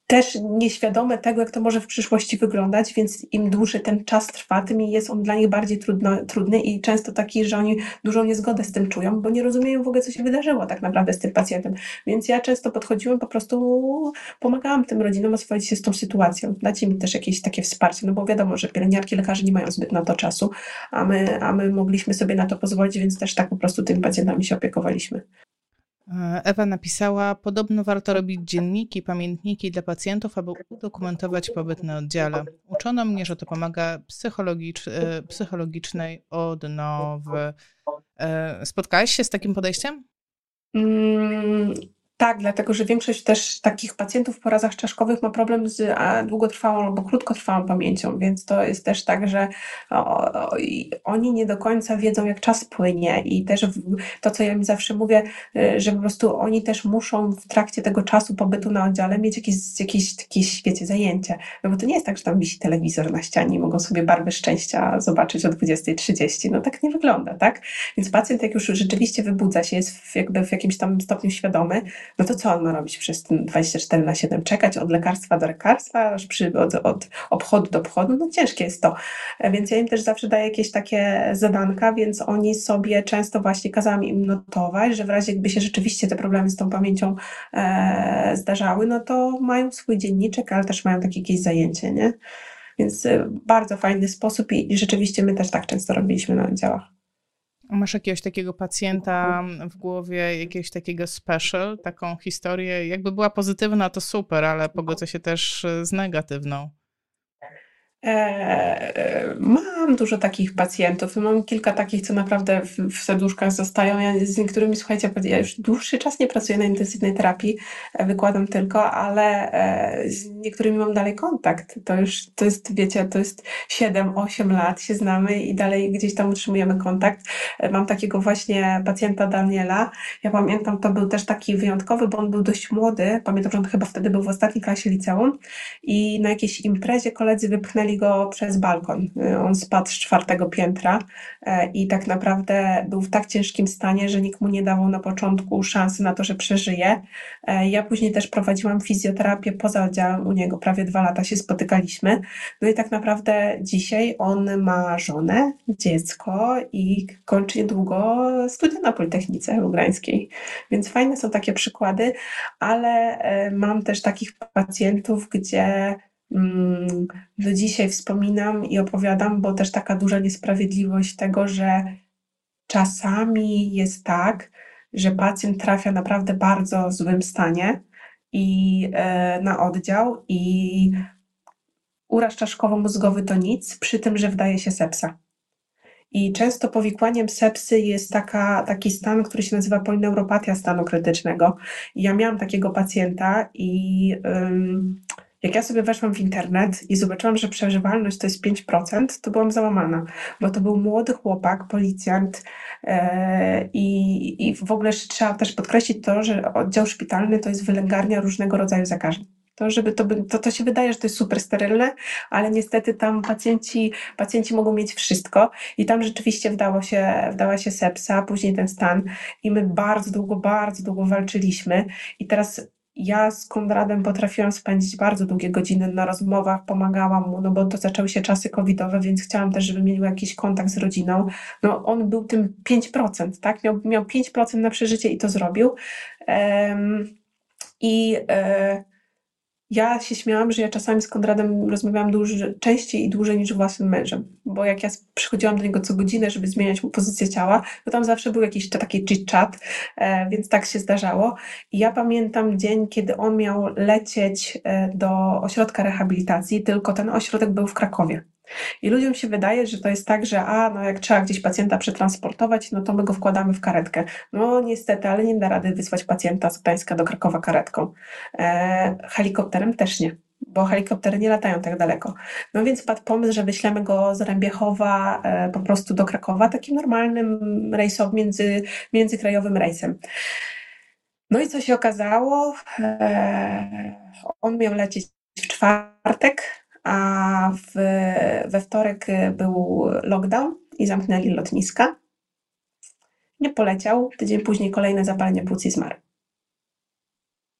też nieświadome tego, jak to może w przyszłości wyglądać, więc im dłużej ten czas trwa, tym jest on dla nich bardziej trudno, trudny i często taki, że oni dużą niezgodę z tym czują, bo nie rozumieją w ogóle, co się wydarzyło tak naprawdę z tym pacjentem. Więc ja często podchodziłam, po prostu pomagałam tym rodzinom oswoić się z tą sytuacją, dać im też jakieś takie wsparcie, no bo wiadomo, że pielęgniarki, lekarze nie mają zbyt na to czasu, a my, a my mogliśmy sobie na to pozwolić, więc też tak po prostu tymi pacjentami się opiekowaliśmy. Ewa napisała, podobno warto robić dzienniki, pamiętniki dla pacjentów, aby udokumentować pobyt na oddziale. Uczono mnie, że to pomaga psychologicz, psychologicznej odnowy. Spotkałaś się z takim podejściem? Mm, tak, dlatego że większość też takich pacjentów po razach czaszkowych ma problem z a, długotrwałą albo krótkotrwałą pamięcią, więc to jest też tak, że o, o, oni nie do końca wiedzą, jak czas płynie i też w, to, co ja im zawsze mówię, że po prostu oni też muszą w trakcie tego czasu pobytu na oddziale mieć jakieś, jakieś, jakieś wiecie, zajęcie, no bo to nie jest tak, że tam wisi telewizor na ścianie i mogą sobie barwy szczęścia zobaczyć o dwudziestej trzydzieści, no tak nie wygląda, tak? Więc pacjent, jak już rzeczywiście wybudza się, jest w, jakby w jakimś tam stopniu świadomy, no to co on ma robić przez ten dwadzieścia cztery na siedem? Czekać od lekarstwa do lekarstwa, aż przy, od, od obchodu do obchodu? No ciężkie jest to. Więc ja im też zawsze daję jakieś takie zadanka, więc oni sobie często właśnie kazałam im notować, że w razie jakby się rzeczywiście te problemy z tą pamięcią e, zdarzały, no to mają swój dzienniczek, ale też mają takie jakieś zajęcie, nie? Więc e, bardzo fajny sposób i, i rzeczywiście my też tak często robiliśmy na oddziałach. Masz jakiegoś takiego pacjenta w głowie, jakiegoś takiego special, taką historię? Jakby była pozytywna, to super, ale pogodzę się też z negatywną. E, mam dużo takich pacjentów. Mam kilka takich, co naprawdę w, w serduszkach zostają. Ja z niektórymi, słuchajcie, ja już dłuższy czas nie pracuję na intensywnej terapii, wykładam tylko, ale e, z niektórymi mam dalej kontakt. To już, to jest, wiecie, to jest siedem osiem lat się znamy i dalej gdzieś tam utrzymujemy kontakt. E, mam takiego właśnie pacjenta Daniela. Ja pamiętam, to był też taki wyjątkowy, bo on był dość młody. Pamiętam, że on chyba wtedy był w ostatniej klasie liceum i na jakiejś imprezie koledzy wypchnęli go przez balkon. On spadł z czwartego piętra i tak naprawdę był w tak ciężkim stanie, że nikt mu nie dawał na początku szansy na to, że przeżyje. Ja później też prowadziłam fizjoterapię poza oddziałem u niego, prawie dwa lata się spotykaliśmy. No i tak naprawdę dzisiaj on ma żonę, dziecko i kończy niedługo studia na Politechnice Lubrańskiej. Więc fajne są takie przykłady, ale mam też takich pacjentów, gdzie do dzisiaj wspominam i opowiadam, bo też taka duża niesprawiedliwość tego, że czasami jest tak, że pacjent trafia naprawdę bardzo złym stanie i e, na oddział i uraz czaszkowo-mózgowy to nic, przy tym, że wdaje się sepsa. I często powikłaniem sepsy jest taka, taki stan, który się nazywa polineuropatia stanu krytycznego. I ja miałam takiego pacjenta i ym, jak ja sobie weszłam w internet i zobaczyłam, że przeżywalność to jest pięć procent, to byłam załamana, bo to był młody chłopak, policjant yy, i, i w ogóle trzeba też podkreślić to, że oddział szpitalny to jest wylęgarnia różnego rodzaju zakażeń. To, żeby to, to, to się wydaje, że to jest super sterylne, ale niestety tam pacjenci, pacjenci mogą mieć wszystko i tam rzeczywiście wdało się, wdała się sepsa, później ten stan i my bardzo długo, bardzo długo walczyliśmy i teraz ja z Konradem potrafiłam spędzić bardzo długie godziny na rozmowach, pomagałam mu, no bo to zaczęły się czasy covidowe, więc chciałam też, żeby miał jakiś kontakt z rodziną. No on był tym pięć procent, tak? Miał, miał pięć procent na przeżycie i to zrobił. Um, I um, ja się śmiałam, że ja czasami z Konradem rozmawiałam dłużej, częściej i dłużej niż z własnym mężem, bo jak ja przychodziłam do niego co godzinę, żeby zmieniać mu pozycję ciała, to tam zawsze był jakiś taki chit-chat, e, więc tak się zdarzało. I ja pamiętam dzień, kiedy on miał lecieć e, do ośrodka rehabilitacji, tylko ten ośrodek był w Krakowie. I ludziom się wydaje, że to jest tak, że a, no jak trzeba gdzieś pacjenta przetransportować, no to my go wkładamy w karetkę. No niestety, ale nie da rady wysłać pacjenta z Gdańska do Krakowa karetką. E, helikopterem też nie, bo helikoptery nie latają tak daleko. No więc padł pomysł, że wyślemy go z Rębiechowa e, po prostu do Krakowa, takim normalnym rejsowym, między, międzykrajowym rejsem. No i co się okazało? E, on miał lecieć w czwartek, a w, we wtorek był lockdown i zamknęli lotniska. Nie poleciał, tydzień później kolejne zapalenie płuc i zmarł.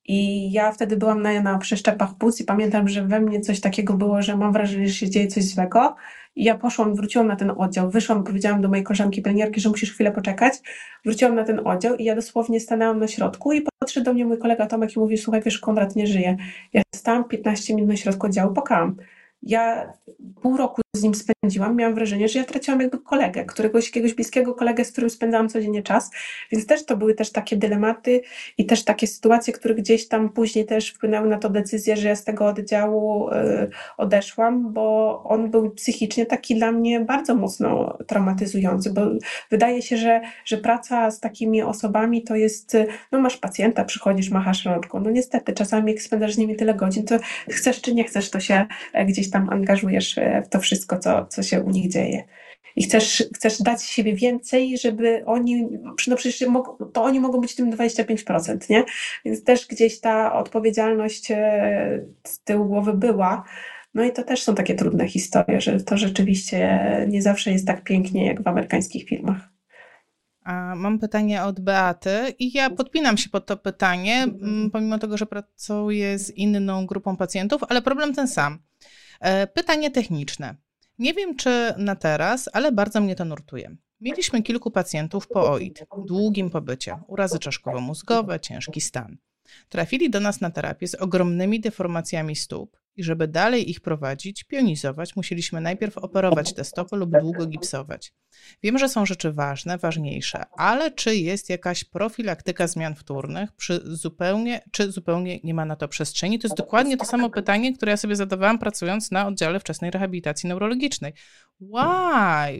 I ja wtedy byłam na, na przeszczepach płuc i pamiętam, że we mnie coś takiego było, że mam wrażenie, że się dzieje coś złego. I ja poszłam, wróciłam na ten oddział, wyszłam, powiedziałam do mojej koleżanki pielęgniarki, że musisz chwilę poczekać. Wróciłam na ten oddział i ja dosłownie stanęłam na środku i podszedł do mnie mój kolega Tomek i mówi, słuchaj, wiesz, Konrad nie żyje. Ja stałam piętnaście minut na środku oddziału, płakałam. Ja pół roku z nim spędziłam, miałam wrażenie, że ja traciłam jakby kolegę, któregoś jakiegoś bliskiego kolegę, z którym spędzałam codziennie czas, więc też to były też takie dylematy i też takie sytuacje, które gdzieś tam później też wpłynęły na to decyzję, że ja z tego oddziału y, odeszłam, bo on był psychicznie taki dla mnie bardzo mocno traumatyzujący, bo wydaje się, że, że praca z takimi osobami to jest, no masz pacjenta, przychodzisz, machasz rączką, no niestety czasami jak spędzasz z nimi tyle godzin, to chcesz czy nie chcesz, to się gdzieś tam angażujesz w to wszystko, co, co się u nich dzieje. I chcesz, chcesz dać z siebie więcej, żeby oni, no przecież mogą, to oni mogą być tym dwadzieścia pięć procent, nie? Więc też gdzieś ta odpowiedzialność z tyłu głowy była. No i to też są takie trudne historie, że to rzeczywiście nie zawsze jest tak pięknie, jak w amerykańskich filmach. A mam pytanie od Beaty i ja podpinam się pod to pytanie, pomimo tego, że pracuję z inną grupą pacjentów, ale problem ten sam. Pytanie techniczne. Nie wiem, czy na teraz, ale bardzo mnie to nurtuje. Mieliśmy kilku pacjentów po O I D, długim pobycie, urazy czaszkowo-mózgowe, ciężki stan. Trafili do nas na terapię z ogromnymi deformacjami stóp i żeby dalej ich prowadzić, pionizować, musieliśmy najpierw operować te stopy lub długo gipsować. Wiem, że są rzeczy ważne, ważniejsze, ale czy jest jakaś profilaktyka zmian wtórnych, przy zupełnie, czy zupełnie nie ma na to przestrzeni? To jest dokładnie to samo pytanie, które ja sobie zadawałam pracując na oddziale wczesnej rehabilitacji neurologicznej. Why?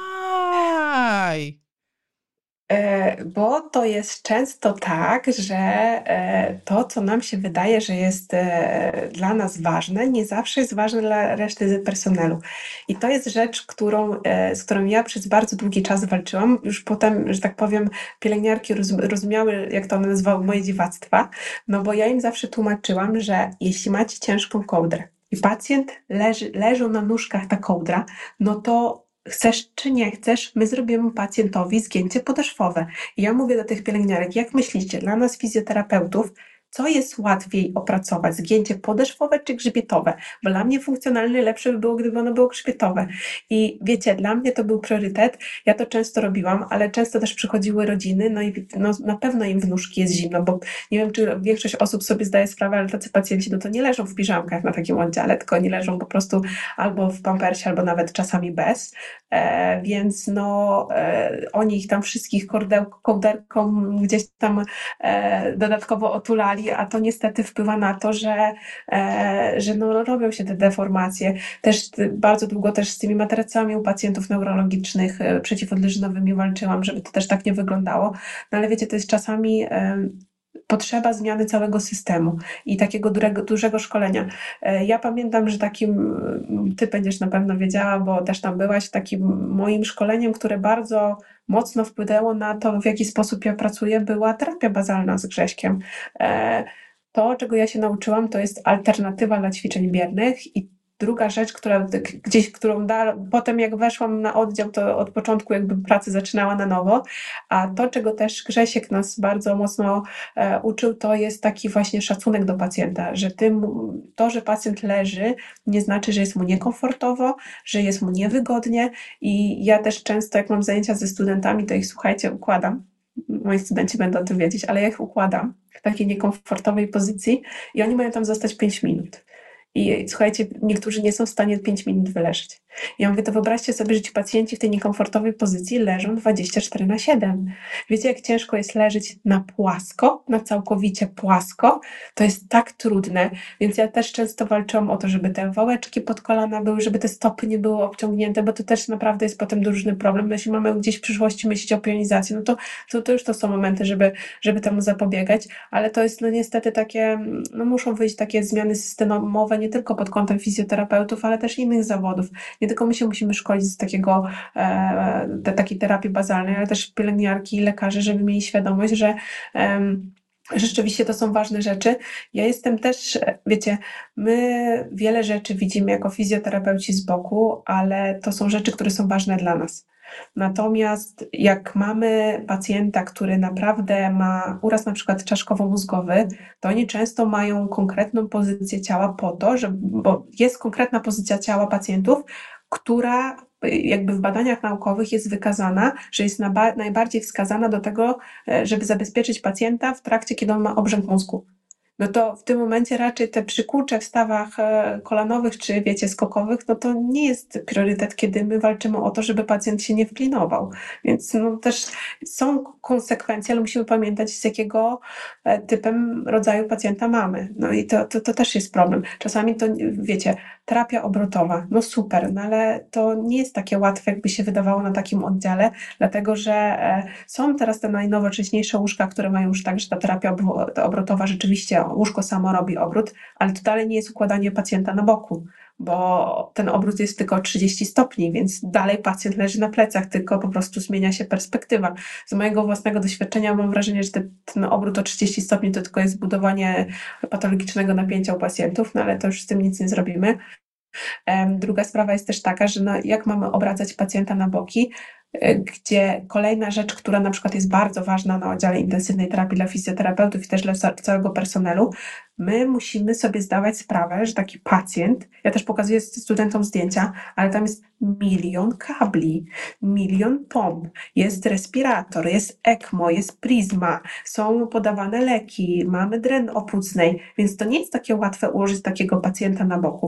Why? Bo to jest często tak, że to, co nam się wydaje, że jest dla nas ważne, nie zawsze jest ważne dla reszty personelu. I to jest rzecz, którą, z którą ja przez bardzo długi czas walczyłam. Już potem, że tak powiem, pielęgniarki rozumiały, jak to one nazywały, moje dziwactwa, no bo ja im zawsze tłumaczyłam, że jeśli macie ciężką kołdrę i pacjent leży, leżą na nóżkach ta kołdra, no to chcesz czy nie chcesz, my zrobimy pacjentowi zgięcie podeszwowe. I ja mówię do tych pielęgniarek, jak myślicie, dla nas fizjoterapeutów, co jest łatwiej opracować, zgięcie podeszwowe czy grzbietowe? Bo dla mnie funkcjonalnie lepsze by było, gdyby ono było grzbietowe. I wiecie, dla mnie to był priorytet, ja to często robiłam, ale często też przychodziły rodziny, no i no, na pewno im w nóżki jest zimno, bo nie wiem, czy większość osób sobie zdaje sprawę, ale tacy pacjenci, no to nie leżą w piżamkach na takim oddziale, tylko oni leżą po prostu albo w pampersie, albo nawet czasami bez, e, więc no e, oni ich tam wszystkich kordeł, kołderką gdzieś tam e, dodatkowo otulali, a to niestety wpływa na to, że, e, że no, robią się te deformacje. Też bardzo długo też z tymi materacami u pacjentów neurologicznych e, przeciwodleżynowymi walczyłam, żeby to też tak nie wyglądało. No ale wiecie, to jest czasami e, potrzeba zmiany całego systemu i takiego dużego, dużego szkolenia. E, ja pamiętam, że takim, ty będziesz na pewno wiedziała, bo też tam byłaś, takim moim szkoleniem, które bardzo mocno wpłynęło na to, w jaki sposób ja pracuję, była terapia bazalna z Grześkiem. To, czego ja się nauczyłam, to jest alternatywa dla ćwiczeń biernych i druga rzecz, która gdzieś, którą da, potem jak weszłam na oddział, to od początku jakby pracę zaczynała na nowo, a to, czego też Grzesiek nas bardzo mocno e, uczył, to jest taki właśnie szacunek do pacjenta, że ty, to, że pacjent leży, nie znaczy, że jest mu niekomfortowo, że jest mu niewygodnie i ja też często, jak mam zajęcia ze studentami, to ich, słuchajcie, układam, moi studenci będą o tym wiedzieć, ale ja ich układam w takiej niekomfortowej pozycji i oni mają tam zostać pięć minut. I słuchajcie, niektórzy nie są w stanie pięć minut wyleżeć. Ja mówię, to wyobraźcie sobie, że ci pacjenci w tej niekomfortowej pozycji leżą dwadzieścia cztery na siedem. Wiecie, jak ciężko jest leżeć na płasko, na całkowicie płasko? To jest tak trudne, więc ja też często walczyłam o to, żeby te wałeczki pod kolana były, żeby te stopy nie były obciągnięte, bo to też naprawdę jest potem duży problem. Jeśli mamy gdzieś w przyszłości myśleć o pionizacji, no to, to, to już to są momenty, żeby, żeby temu zapobiegać, ale to jest no niestety takie, no muszą wyjść takie zmiany systemowe, nie tylko pod kątem fizjoterapeutów, ale też innych zawodów. Nie tylko my się musimy szkolić z takiego, e, te, takiej terapii bazalnej, ale też pielęgniarki i lekarze, żeby mieli świadomość, że e, rzeczywiście to są ważne rzeczy. Ja jestem też, wiecie, my wiele rzeczy widzimy jako fizjoterapeuci z boku, ale to są rzeczy, które są ważne dla nas. Natomiast jak mamy pacjenta, który naprawdę ma uraz na przykład czaszkowo-mózgowy, to oni często mają konkretną pozycję ciała po to, że, bo jest konkretna pozycja ciała pacjentów, która jakby w badaniach naukowych jest wykazana, że jest na, najbardziej wskazana do tego, żeby zabezpieczyć pacjenta w trakcie, kiedy on ma obrzęk mózgu. No to w tym momencie raczej te przykurcze w stawach kolanowych czy wiecie skokowych, no to nie jest priorytet, kiedy my walczymy o to, żeby pacjent się nie wklinował. Więc no też są konsekwencje, ale musimy pamiętać, z jakiego typem rodzaju pacjenta mamy. No i to, to, to też jest problem. Czasami to, wiecie, terapia obrotowa, no super, no ale to nie jest takie łatwe, jakby się wydawało na takim oddziale, dlatego że są teraz te najnowocześniejsze łóżka, które mają już tak, że ta terapia obrotowa rzeczywiście łóżko samo robi obrót, ale to dalej nie jest układanie pacjenta na boku, bo ten obrót jest tylko trzydzieści stopni, więc dalej pacjent leży na plecach, tylko po prostu zmienia się perspektywa. Z mojego własnego doświadczenia mam wrażenie, że ten obrót o trzydzieści stopni to tylko jest budowanie patologicznego napięcia u pacjentów, no ale to już z tym nic nie zrobimy. Druga sprawa jest też taka, że no, jak mamy obracać pacjenta na boki, gdzie kolejna rzecz, która na przykład jest bardzo ważna na oddziale intensywnej terapii dla fizjoterapeutów i też dla całego personelu, my musimy sobie zdawać sprawę, że taki pacjent, ja też pokazuję studentom zdjęcia, ale tam jest milion kabli, milion pomp, jest respirator, jest ECMO, jest prizma, są podawane leki, mamy dren opłucnej, więc to nie jest takie łatwe ułożyć takiego pacjenta na boku,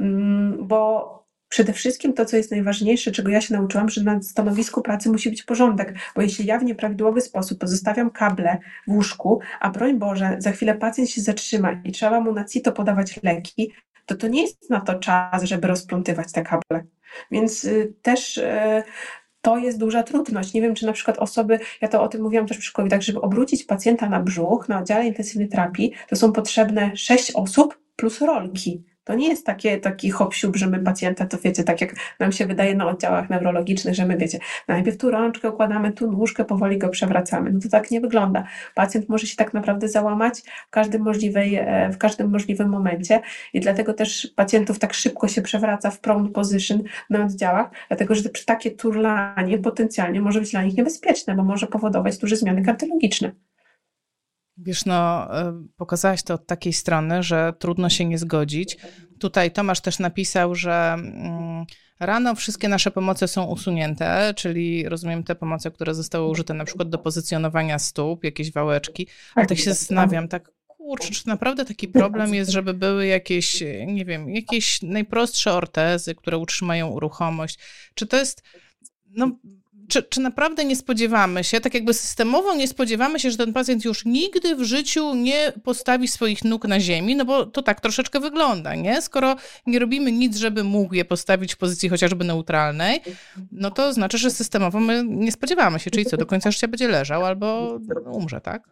bo przede wszystkim to, co jest najważniejsze, czego ja się nauczyłam, że na stanowisku pracy musi być porządek, bo jeśli ja w nieprawidłowy sposób pozostawiam kable w łóżku, a broń Boże, za chwilę pacjent się zatrzyma i trzeba mu na CITO podawać leki, to to nie jest na to czas, żeby rozplątywać te kable. Więc y, też y, to jest duża trudność. Nie wiem, czy na przykład osoby, ja to o tym mówiłam też przy covidach, żeby obrócić pacjenta na brzuch na oddziale intensywnej terapii, to są potrzebne sześć osób plus rolki. To nie jest takie, taki hop-siup, że my pacjenta, to wiecie, tak jak nam się wydaje na oddziałach neurologicznych, że my wiecie, najpierw tu rączkę układamy, tu nóżkę, powoli go przewracamy. No to tak nie wygląda. Pacjent może się tak naprawdę załamać w każdym, możliwej, w każdym możliwym momencie i dlatego też pacjentów tak szybko się przewraca w prone position na oddziałach, dlatego że takie turlanie potencjalnie może być dla nich niebezpieczne, bo może powodować duże zmiany kardiologiczne. Wiesz, no, pokazałaś to od takiej strony, że trudno się nie zgodzić. Tutaj Tomasz też napisał, że rano wszystkie nasze pomoce są usunięte, czyli rozumiem te pomoce, które zostały użyte na przykład do pozycjonowania stóp, jakieś wałeczki, ale tak się zastanawiam, tak kurczę, czy naprawdę taki problem jest, żeby były jakieś, nie wiem, jakieś najprostsze ortezy, które utrzymają ruchomość? Czy to jest, no... Czy, czy naprawdę nie spodziewamy się, tak jakby systemowo nie spodziewamy się, że ten pacjent już nigdy w życiu nie postawi swoich nóg na ziemi, no bo to tak troszeczkę wygląda, nie? Skoro nie robimy nic, żeby mógł je postawić w pozycji chociażby neutralnej, no to znaczy, że systemowo my nie spodziewamy się, czyli co, do końca życia będzie leżał albo umrze, tak?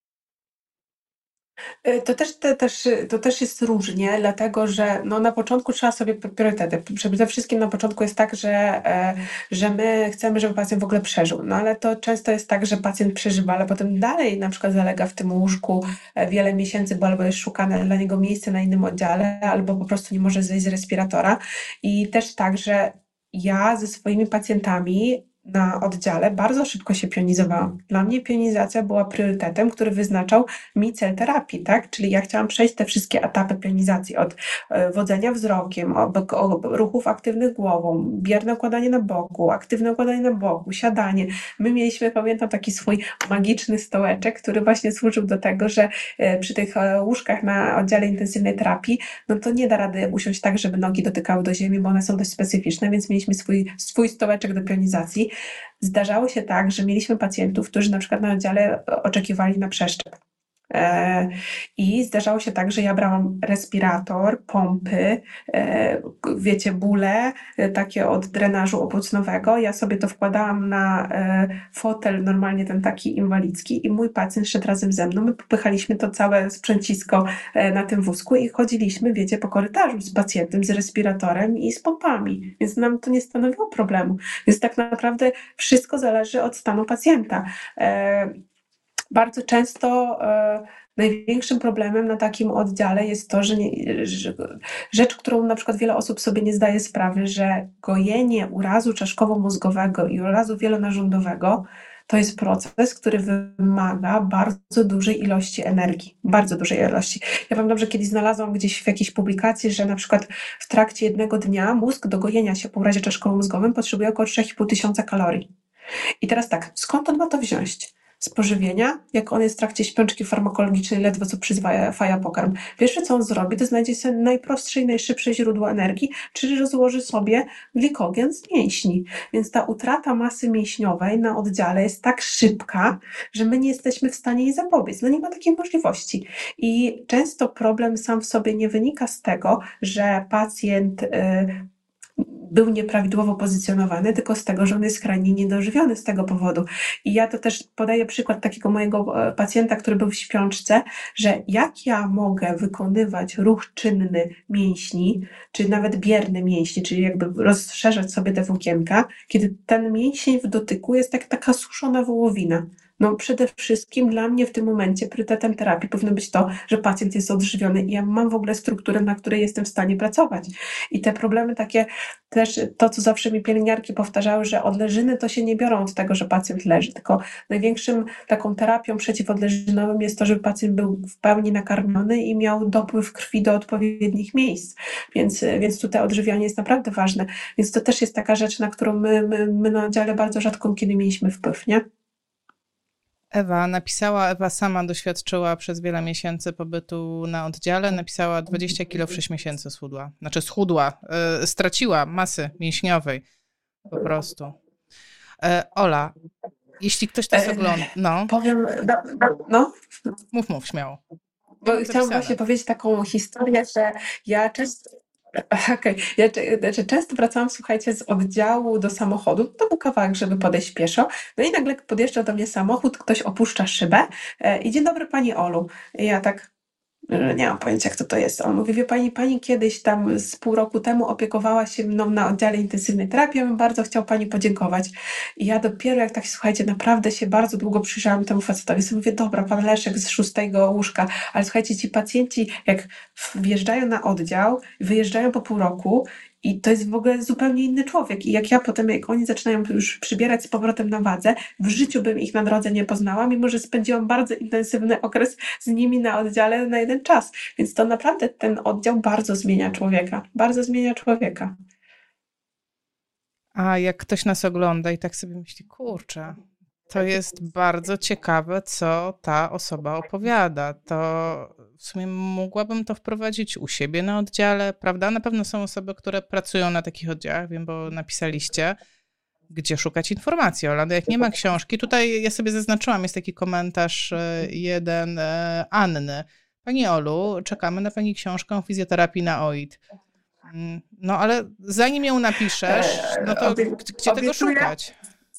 To też, te, też, to też jest różnie, dlatego że no, na początku trzeba sobie priorytety. Przede wszystkim na początku jest tak, że, że my chcemy, żeby pacjent w ogóle przeżył. No ale to często jest tak, że pacjent przeżywa, ale potem dalej na przykład zalega w tym łóżku wiele miesięcy, bo albo jest szukane dla niego miejsce na innym oddziale, albo po prostu nie może zejść z respiratora. I też tak, że ja ze swoimi pacjentami na oddziale bardzo szybko się pionizowałam. Dla mnie pionizacja była priorytetem, który wyznaczał mi cel terapii, tak? Czyli ja chciałam przejść te wszystkie etapy pionizacji od wodzenia wzrokiem, od ruchów aktywnych głową, bierne układanie na boku, aktywne układanie na boku, siadanie. My mieliśmy, pamiętam, taki swój magiczny stołeczek, który właśnie służył do tego, że przy tych łóżkach na oddziale intensywnej terapii, no to nie da rady usiąść tak, żeby nogi dotykały do ziemi, bo one są dość specyficzne, więc mieliśmy swój, swój stołeczek do pionizacji. Zdarzało się tak, że mieliśmy pacjentów, którzy na przykład na oddziale oczekiwali na przeszczep. I zdarzało się tak, że ja brałam respirator, pompy, wiecie, bóle, takie od drenażu opłucnowego. Ja sobie to wkładałam na fotel, normalnie ten taki inwalidzki i mój pacjent szedł razem ze mną. My popychaliśmy to całe sprzęcisko na tym wózku i chodziliśmy, wiecie, po korytarzu z pacjentem, z respiratorem i z pompami. Więc nam to nie stanowiło problemu. Więc tak naprawdę wszystko zależy od stanu pacjenta. Bardzo często e, największym problemem na takim oddziale jest to, że, nie, że rzecz, którą na przykład wiele osób sobie nie zdaje sprawy, że gojenie urazu czaszkowo-mózgowego i urazu wielonarządowego to jest proces, który wymaga bardzo dużej ilości energii, bardzo dużej ilości. Ja pamiętam, że kiedyś znalazłam gdzieś w jakiejś publikacji, że na przykład w trakcie jednego dnia mózg do gojenia się po urazie czaszkowo-mózgowym potrzebuje około trzy i pół tysiąca kalorii. I teraz tak, skąd on ma to wziąć? Z pożywienia, jak on jest w trakcie śpiączki farmakologicznej, ledwo co przyzwaja pokarm. Pierwsze, co on zrobi, to znajdzie sobie najprostsze i najszybsze źródło energii, czyli rozłoży sobie glikogen z mięśni. Więc ta utrata masy mięśniowej na oddziale jest tak szybka, że my nie jesteśmy w stanie jej zapobiec. No nie ma takiej możliwości. I często problem sam w sobie nie wynika z tego, że pacjent yy, był nieprawidłowo pozycjonowany, tylko z tego, że on jest skrajnie niedożywiony z tego powodu. I ja to też podaję przykład takiego mojego pacjenta, który był w śpiączce, że jak ja mogę wykonywać ruch czynny mięśni, czy nawet bierny mięśni, czyli jakby rozszerzać sobie te włókienka, kiedy ten mięsień w dotyku jest jak taka suszona wołowina. No przede wszystkim dla mnie w tym momencie priorytetem terapii powinno być to, że pacjent jest odżywiony i ja mam w ogóle strukturę, na której jestem w stanie pracować. I te problemy takie też, to co zawsze mi pielęgniarki powtarzały, że odleżyny to się nie biorą od tego, że pacjent leży, tylko największym taką terapią przeciwodleżynową jest to, żeby pacjent był w pełni nakarmiony i miał dopływ krwi do odpowiednich miejsc. Więc, więc tutaj odżywianie jest naprawdę ważne. Więc to też jest taka rzecz, na którą my, my, my na oddziale bardzo rzadko kiedy mieliśmy wpływ, nie? Ewa napisała, Ewa sama doświadczyła przez wiele miesięcy pobytu na oddziale, napisała dwadzieścia kilo w sześć miesięcy schudła. Znaczy schudła, yy, straciła masy mięśniowej po prostu. Yy, Ola, jeśli ktoś nas ogląda, no. Powiem, no, no. Mów, mów, śmiało. Bo chciałam właśnie powiedzieć taką historię, że ja często Okej, ja znaczy, często wracałam, słuchajcie, z oddziału do samochodu, to był kawałek, żeby podejść pieszo, no i nagle podjeżdża do mnie samochód, ktoś opuszcza szybę e, i dzień dobry Pani Olu. I ja tak, że nie mam pojęcia, kto to jest. On mówi, wie Pani, Pani kiedyś tam z pół roku temu opiekowała się mną na oddziale intensywnej terapii, ja bym bardzo chciał Pani podziękować. I ja dopiero jak tak, słuchajcie, naprawdę się bardzo długo przyjrzałam temu facetowi, sobie mówię, dobra, Pan Leszek z szóstego łóżka, ale słuchajcie, ci pacjenci jak wjeżdżają na oddział, wyjeżdżają po pół roku i to jest w ogóle zupełnie inny człowiek. I jak ja potem, jak oni zaczynają już przybierać z powrotem na wadze, w życiu bym ich na drodze nie poznała, mimo że spędziłam bardzo intensywny okres z nimi na oddziale na jeden czas. Więc to naprawdę ten oddział bardzo zmienia człowieka. Bardzo zmienia człowieka. A jak ktoś nas ogląda i tak sobie myśli, kurczę, to jest bardzo ciekawe, co ta osoba opowiada. To w sumie mogłabym to wprowadzić u siebie na oddziale, prawda? Na pewno są osoby, które pracują na takich oddziałach, wiem, bo napisaliście, gdzie szukać informacji. Ola, jak nie ma książki, tutaj ja sobie zaznaczyłam, jest taki komentarz jeden Anny. Pani Olu, czekamy na Pani książkę o fizjoterapii na O I T. No ale zanim ją napiszesz, no to gdzie tego szukać?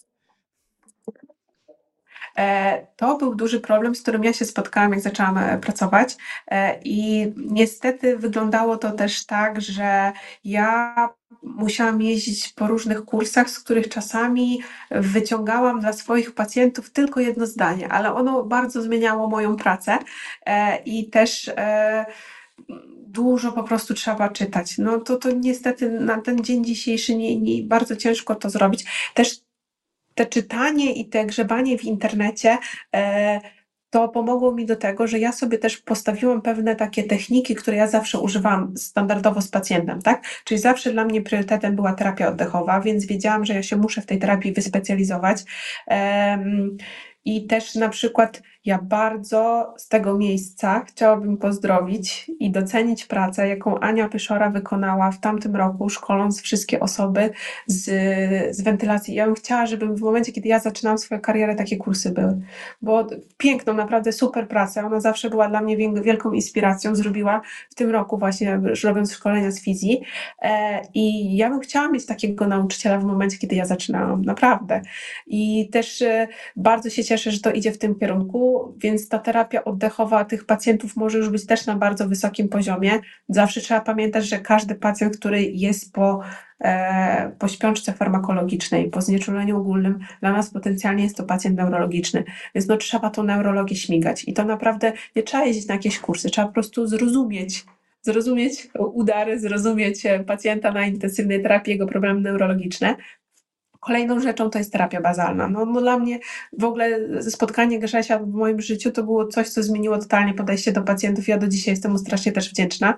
To był duży problem, z którym ja się spotkałam, jak zaczęłam pracować i niestety wyglądało to też tak, że ja musiałam jeździć po różnych kursach, z których czasami wyciągałam dla swoich pacjentów tylko jedno zdanie, ale ono bardzo zmieniało moją pracę i też dużo po prostu trzeba czytać. No to, to niestety na ten dzień dzisiejszy nie, nie, bardzo ciężko to zrobić. Też te czytanie i te grzebanie w internecie e, to pomogło mi do tego, że ja sobie też postawiłam pewne takie techniki, które ja zawsze używam standardowo z pacjentem, tak? Czyli zawsze dla mnie priorytetem była terapia oddechowa, więc wiedziałam, że ja się muszę w tej terapii wyspecjalizować. E, I też na przykład ja bardzo z tego miejsca chciałabym pozdrowić i docenić pracę, jaką Ania Pyszora wykonała w tamtym roku, szkoląc wszystkie osoby z, z wentylacji. Ja bym chciała, żeby w momencie, kiedy ja zaczynałam swoją karierę, takie kursy były. Bo piękną, naprawdę super pracę. Ona zawsze była dla mnie wielką inspiracją. Zrobiła w tym roku właśnie, robiąc szkolenia z fizji. I ja bym chciała mieć takiego nauczyciela w momencie, kiedy ja zaczynałam. Naprawdę. I też bardzo się cieszę, że to idzie w tym kierunku, więc ta terapia oddechowa tych pacjentów może już być też na bardzo wysokim poziomie. Zawsze trzeba pamiętać, że każdy pacjent, który jest po e, po śpiączce farmakologicznej, po znieczuleniu ogólnym, dla nas potencjalnie jest to pacjent neurologiczny, więc no trzeba tą neurologię śmigać i to naprawdę nie trzeba jeździć na jakieś kursy, trzeba po prostu zrozumieć, zrozumieć udary, zrozumieć pacjenta na intensywnej terapii, jego problemy neurologiczne. Kolejną rzeczą to jest terapia bazalna. No, no dla mnie w ogóle spotkanie Grzesia w moim życiu to było coś, co zmieniło totalnie podejście do pacjentów. Ja do dzisiaj jestem mu strasznie też wdzięczna.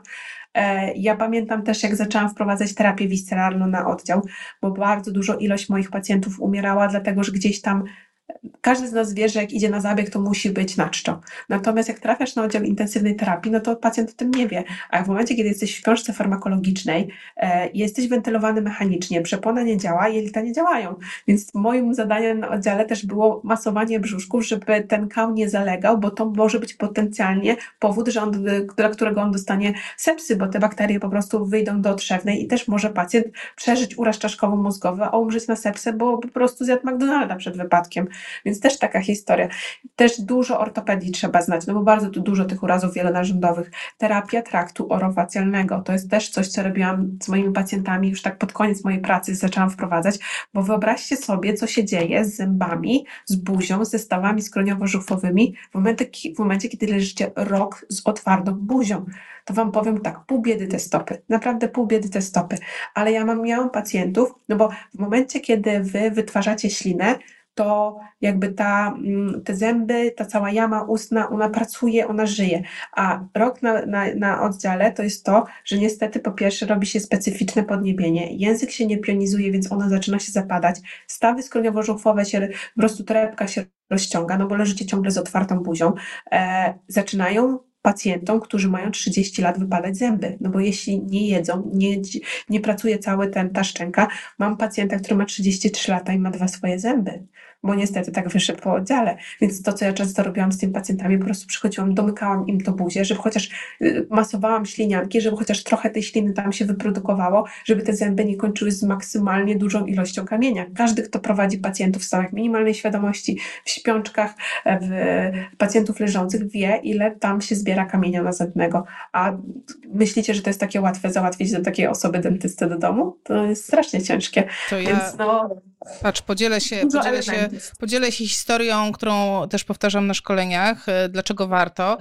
Ja pamiętam też, jak zaczęłam wprowadzać terapię wisceralną na oddział, bo bardzo dużo ilość moich pacjentów umierała, dlatego że gdzieś tam każdy z nas wie, że jak idzie na zabieg, to musi być na czczo. Natomiast jak trafiasz na oddział intensywnej terapii, no to pacjent o tym nie wie. A w momencie, kiedy jesteś w śpiączce farmakologicznej, e, jesteś wentylowany mechanicznie, przepona nie działa, jelita nie działają. Więc moim zadaniem na oddziale też było masowanie brzuszków, żeby ten kał nie zalegał, bo to może być potencjalnie powód, że on, dla którego on dostanie sepsy, bo te bakterie po prostu wyjdą do trzewnej i też może pacjent przeżyć uraz czaszkowo-mózgowy, a umrzeć na sepsę, bo po prostu zjadł McDonalda przed wypadkiem. Więc też taka historia. Też dużo ortopedii trzeba znać, no bo bardzo tu dużo tych urazów wielonarządowych. Terapia traktu orofacialnego, to jest też coś, co robiłam z moimi pacjentami już tak pod koniec mojej pracy zaczęłam wprowadzać, bo wyobraźcie sobie, co się dzieje z zębami, z buzią, ze stawami skroniowo-żuchwowymi w momencie, w momencie, kiedy leżycie rok z otwartą buzią. To wam powiem tak, pół biedy te stopy, naprawdę pół biedy te stopy, ale ja mam, miałam pacjentów, no bo w momencie, kiedy wy wytwarzacie ślinę, to jakby ta, te zęby, ta cała jama ustna, ona pracuje, ona żyje. A rok na, na, na oddziale to jest to, że niestety po pierwsze robi się specyficzne podniebienie, język się nie pionizuje, więc ono zaczyna się zapadać, stawy skroniowo-żuchwowe się, po prostu torebka się rozciąga, no bo leżycie ciągle z otwartą buzią, e, zaczynają pacjentom, którzy mają trzydzieści lat, wypadać zęby, no bo jeśli nie jedzą, nie, nie pracuje cały ten, ta szczęka, mam pacjenta, który ma trzydzieści trzy lata i ma dwa swoje zęby, bo niestety tak wyszedł po oddziale, więc to, co ja często robiłam z tymi pacjentami, po prostu przychodziłam, domykałam im to buzię, żeby chociaż masowałam ślinianki, żeby chociaż trochę tej śliny tam się wyprodukowało, żeby te zęby nie kończyły z maksymalnie dużą ilością kamienia. Każdy, kto prowadzi pacjentów w stanach minimalnej świadomości, w śpiączkach, w pacjentów leżących, wie, ile tam się zbiera kamienia nazębnego. A myślicie, że to jest takie łatwe załatwić do takiej osoby dentystę do domu? To jest strasznie ciężkie. To ja... Więc no... Patrz, podzielę się, podzielę, się, podzielę się historią, którą też powtarzam na szkoleniach, dlaczego warto.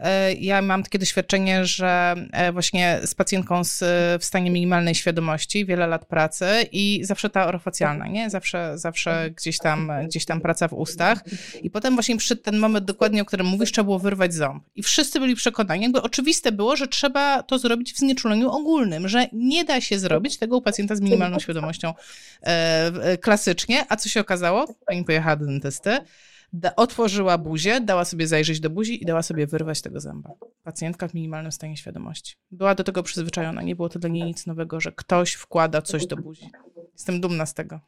Ja mam takie doświadczenie, że właśnie z pacjentką z, w stanie minimalnej świadomości, wiele lat pracy i zawsze ta orofacjalna, nie? Zawsze, zawsze gdzieś tam, gdzieś tam praca w ustach i potem właśnie przyszedł ten moment dokładnie, o którym mówisz, trzeba było wyrwać ząb. I wszyscy byli przekonani, jakby oczywiste było, że trzeba to zrobić w znieczuleniu ogólnym, że nie da się zrobić tego u pacjenta z minimalną świadomością e, klasycznie, a co się okazało? Pani pojechała do dentysty, da, otworzyła buzię, dała sobie zajrzeć do buzi i dała sobie wyrwać tego zęba. Pacjentka w minimalnym stanie świadomości. Była do tego przyzwyczajona, nie było to dla niej nic nowego, że ktoś wkłada coś do buzi. Jestem dumna z tego.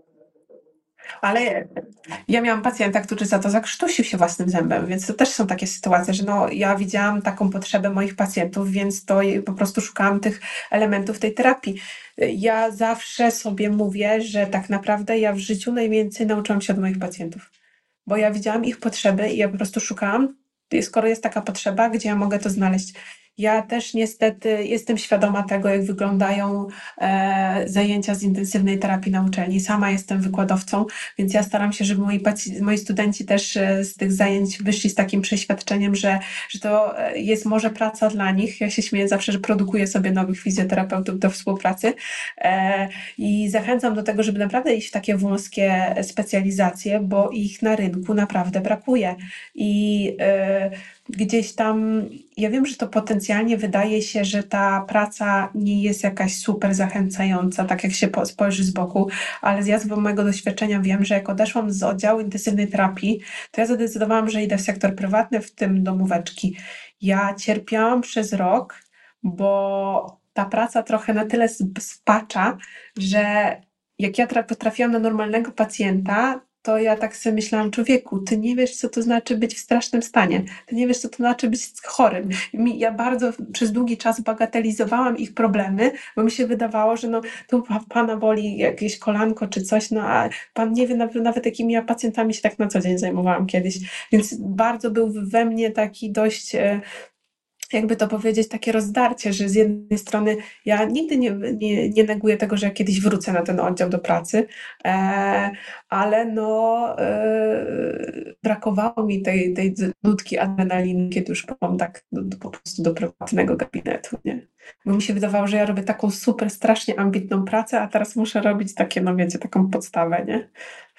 Ale ja miałam pacjenta, który za to zakrztusił się własnym zębem, więc to też są takie sytuacje, że no, ja widziałam taką potrzebę moich pacjentów, więc to po prostu szukałam tych elementów tej terapii. Ja zawsze sobie mówię, że tak naprawdę ja w życiu najwięcej nauczyłam się od moich pacjentów, bo ja widziałam ich potrzeby i ja po prostu szukałam, skoro jest taka potrzeba, gdzie ja mogę to znaleźć. Ja też niestety jestem świadoma tego, jak wyglądają e, zajęcia z intensywnej terapii na uczelni. Sama jestem wykładowcą, więc ja staram się, żeby moi, paci- moi studenci też e, z tych zajęć wyszli z takim przeświadczeniem, że, że to jest może praca dla nich. Ja się śmieję zawsze, że produkuję sobie nowych fizjoterapeutów do współpracy e, i zachęcam do tego, żeby naprawdę iść w takie wąskie specjalizacje, bo ich na rynku naprawdę brakuje. I e, gdzieś tam, ja wiem, że to potencjalnie wydaje się, że ta praca nie jest jakaś super zachęcająca, tak jak się spojrzy z boku, ale z ja z mojego doświadczenia wiem, że jak odeszłam z oddziału intensywnej terapii, to ja zadecydowałam, że idę w sektor prywatny, w tym domóweczki. Ja cierpiałam przez rok, bo ta praca trochę na tyle spacza, że jak ja trafiłam na normalnego pacjenta, to ja tak sobie myślałam, człowieku, ty nie wiesz, co to znaczy być w strasznym stanie. Ty nie wiesz, co to znaczy być chorym. Mi, ja bardzo przez długi czas bagatelizowałam ich problemy, bo mi się wydawało, że no, tu pana boli jakieś kolanko czy coś, no a pan nie wie nawet, nawet jakimi ja pacjentami się tak na co dzień zajmowałam kiedyś. Więc bardzo był we mnie taki dość... jakby to powiedzieć, takie rozdarcie, że z jednej strony ja nigdy nie, nie, nie neguję tego, że ja kiedyś wrócę na ten oddział do pracy, e, ale no e, brakowało mi tej, tej nutki adrenaliny, kiedy już mam tak do, do, po prostu do prywatnego gabinetu, nie? Bo mi się wydawało, że ja robię taką super, strasznie ambitną pracę, a teraz muszę robić takie, no wiecie, taką podstawę, nie?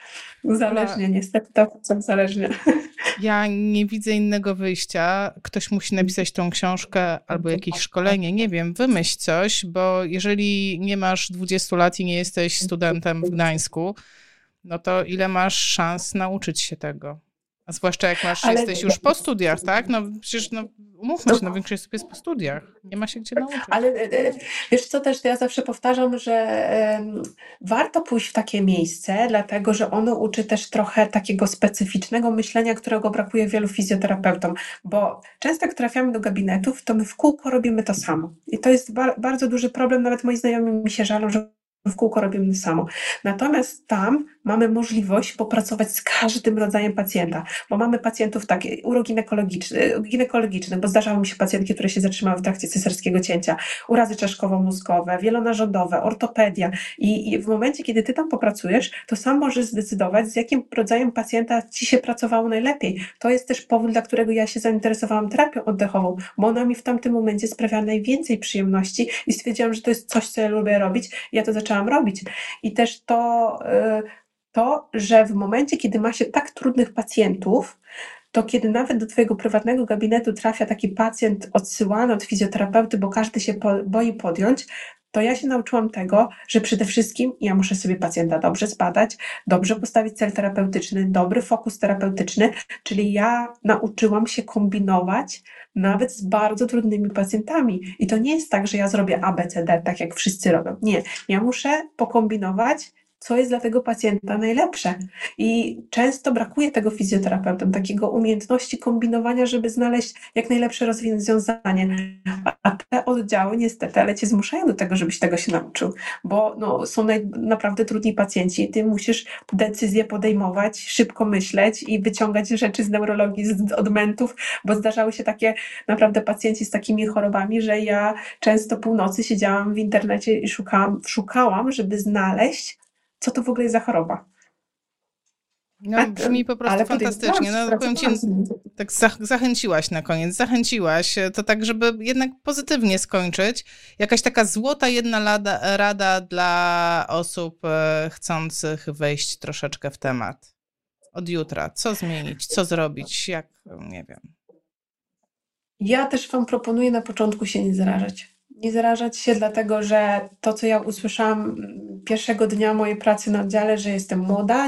Ola, Uzależnia, niestety to uzależnia. ja nie widzę innego wyjścia. Ktoś musi napisać tą książkę albo jakieś szkolenie, nie wiem, wymyśl coś, bo jeżeli nie masz dwudziestu lat i nie jesteś studentem w Gdańsku, no to ile masz szans nauczyć się tego? A zwłaszcza jak masz, Ale jesteś już po studiach, tak? No przecież, no umówmy się, no większość osób jest po studiach. Nie ma się gdzie nauczyć. Ale e, wiesz co, też ja zawsze powtarzam, że em, warto pójść w takie miejsce, dlatego że ono uczy też trochę takiego specyficznego myślenia, którego brakuje wielu fizjoterapeutom, bo często jak trafiamy do gabinetów, to my w kółko robimy to samo. I to jest ba- bardzo duży problem, nawet moi znajomi mi się żalą, że w kółko robimy to samo. Natomiast tam mamy możliwość popracować z każdym rodzajem pacjenta, bo mamy pacjentów takie uroginekologicznych, ginekologicznych, bo zdarzały mi się pacjentki, które się zatrzymały w trakcie cesarskiego cięcia, urazy czaszkowo-mózgowe, wielonarządowe, ortopedia i, i w momencie, kiedy ty tam popracujesz, to sam możesz zdecydować, z jakim rodzajem pacjenta ci się pracowało najlepiej. To jest też powód, dla którego ja się zainteresowałam terapią oddechową, bo ona mi w tamtym momencie sprawia najwięcej przyjemności i stwierdziłam, że to jest coś, co ja lubię robić i ja to zaczęłam robić. I też to... Yy, to, że w momencie, kiedy ma się tak trudnych pacjentów, to kiedy nawet do twojego prywatnego gabinetu trafia taki pacjent odsyłany od fizjoterapeuty, bo każdy się po, boi podjąć, to ja się nauczyłam tego, że przede wszystkim ja muszę sobie pacjenta dobrze zbadać, dobrze postawić cel terapeutyczny, dobry fokus terapeutyczny, czyli ja nauczyłam się kombinować nawet z bardzo trudnymi pacjentami. I to nie jest tak, że ja zrobię A, B, C, D, tak jak wszyscy robią. Nie, ja muszę pokombinować, co jest dla tego pacjenta najlepsze. I często brakuje tego fizjoterapeutom, takiego umiejętności kombinowania, żeby znaleźć jak najlepsze rozwiązanie. A te oddziały niestety, ale cię zmuszają do tego, żebyś tego się nauczył, bo no, są naj, naprawdę trudni pacjenci. Ty musisz decyzje podejmować, szybko myśleć i wyciągać rzeczy z neurologii, z odmentów, bo zdarzały się takie naprawdę pacjenci z takimi chorobami, że ja często północy siedziałam w internecie i szukałam, szukałam, żeby znaleźć, co to w ogóle jest za choroba. No brzmi po prostu Ale fantastycznie. No powiem ci, tak zachęciłaś na koniec, zachęciłaś. To tak, żeby jednak pozytywnie skończyć. Jakaś taka złota jedna rada, rada dla osób chcących wejść troszeczkę w temat. Od jutra. Co zmienić? Co zrobić? Jak? Nie wiem. Ja też wam proponuję na początku się nie zarażać. Nie zarażać się, dlatego że to, co ja usłyszałam pierwszego dnia mojej pracy na oddziale, że jestem młoda,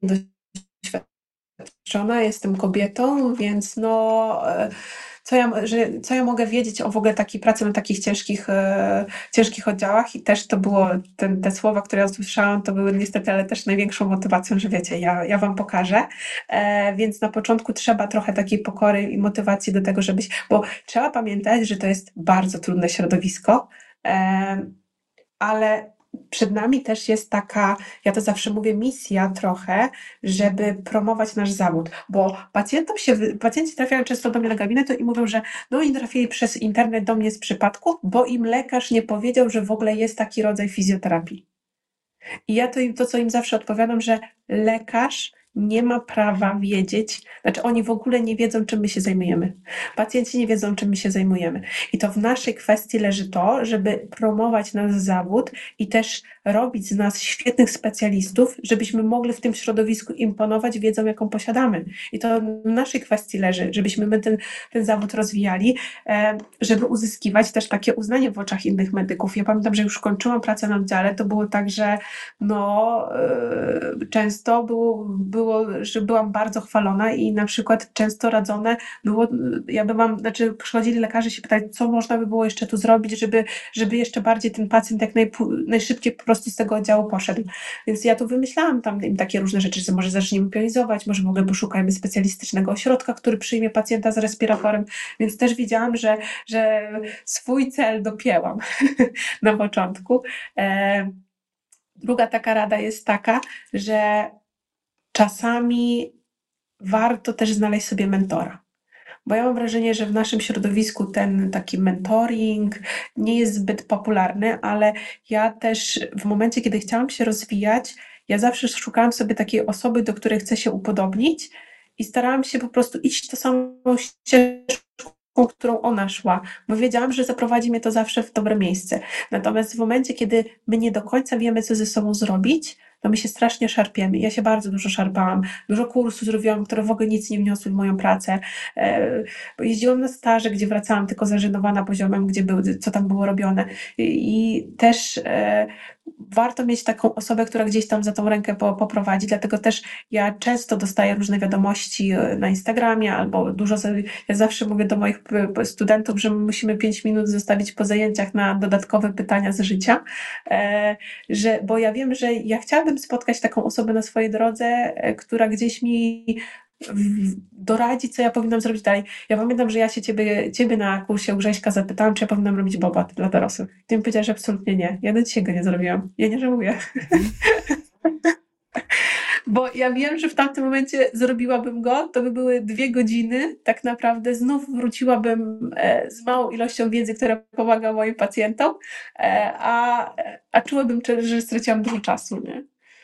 niedoświadczona, jestem kobietą, więc no, co ja, że, co ja mogę wiedzieć o w ogóle takiej pracy na takich ciężkich, e, ciężkich oddziałach i też to było, ten, te słowa, które ja usłyszałam, to były niestety, ale też największą motywacją, że wiecie, ja, ja wam pokażę, e, więc na początku trzeba trochę takiej pokory i motywacji do tego, żebyś, bo trzeba pamiętać, że to jest bardzo trudne środowisko, e, ale przed nami też jest taka, ja to zawsze mówię, misja trochę, żeby promować nasz zawód, bo pacjentom się, pacjenci trafiają często do mnie na gabinetu i mówią, że no i trafili przez internet do mnie z przypadku, bo im lekarz nie powiedział, że w ogóle jest taki rodzaj fizjoterapii. I ja to im, to, co im zawsze odpowiadam, że lekarz nie ma prawa wiedzieć, znaczy oni w ogóle nie wiedzą, czym my się zajmujemy. Pacjenci nie wiedzą, czym my się zajmujemy. I to w naszej kwestii leży to, żeby promować nasz zawód i też robić z nas świetnych specjalistów, żebyśmy mogli w tym środowisku imponować wiedzą, jaką posiadamy. I to w naszej kwestii leży, żebyśmy my ten, ten zawód rozwijali, żeby uzyskiwać też takie uznanie w oczach innych medyków. Ja pamiętam, że już kończyłam pracę na oddziale, to było tak, że no, często było, było było, że byłam bardzo chwalona i na przykład często radzone było, ja bym, znaczy przychodzili lekarze się pytać, co można by było jeszcze tu zrobić, żeby, żeby jeszcze bardziej ten pacjent jak naj, najszybciej po prostu z tego oddziału poszedł. Więc ja tu wymyślałam tam im takie różne rzeczy, że może zaczniemy pionizować, może w ogóle poszukajmy specjalistycznego ośrodka, który przyjmie pacjenta z respiratorem, więc też widziałam, że, że swój cel dopięłam na początku. E, druga taka rada jest taka, że czasami warto też znaleźć sobie mentora, bo ja mam wrażenie, że w naszym środowisku ten taki mentoring nie jest zbyt popularny, ale ja też w momencie, kiedy chciałam się rozwijać, ja zawsze szukałam sobie takiej osoby, do której chcę się upodobnić i starałam się po prostu iść tą samą ścieżką, którą ona szła, bo wiedziałam, że zaprowadzi mnie to zawsze w dobre miejsce. Natomiast w momencie, kiedy my nie do końca wiemy, co ze sobą zrobić, to my się strasznie szarpiemy. Ja się bardzo dużo szarpałam. Dużo kursów zrobiłam, które w ogóle nic nie wniosły w moją pracę. E, jeździłam na staże, gdzie wracałam tylko zażenowana poziomem, gdzie były, co tam było robione. I, i też e, warto mieć taką osobę, która gdzieś tam za tą rękę po, poprowadzi. Dlatego też ja często dostaję różne wiadomości na Instagramie albo dużo sobie, ja zawsze mówię do moich studentów, że musimy pięć minut zostawić po zajęciach na dodatkowe pytania z życia, e, że, bo ja wiem, że ja chciałabym spotkać taką osobę na swojej drodze, e, która gdzieś mi doradzi, co ja powinnam zrobić dalej. Ja pamiętam, że ja się ciebie, ciebie na kursie u Grześka zapytałam, czy ja powinnam robić bobat dla dorosłych. Ty mi powiedziałaś, że absolutnie nie. Ja do dzisiaj go nie zrobiłam. Ja nie żałuję. Bo ja wiem, że w tamtym momencie zrobiłabym go, to by były dwie godziny, tak naprawdę znów wróciłabym e, z małą ilością wiedzy, która pomaga moim pacjentom, e, a, a czułabym, że straciłam dużo czasu, nie?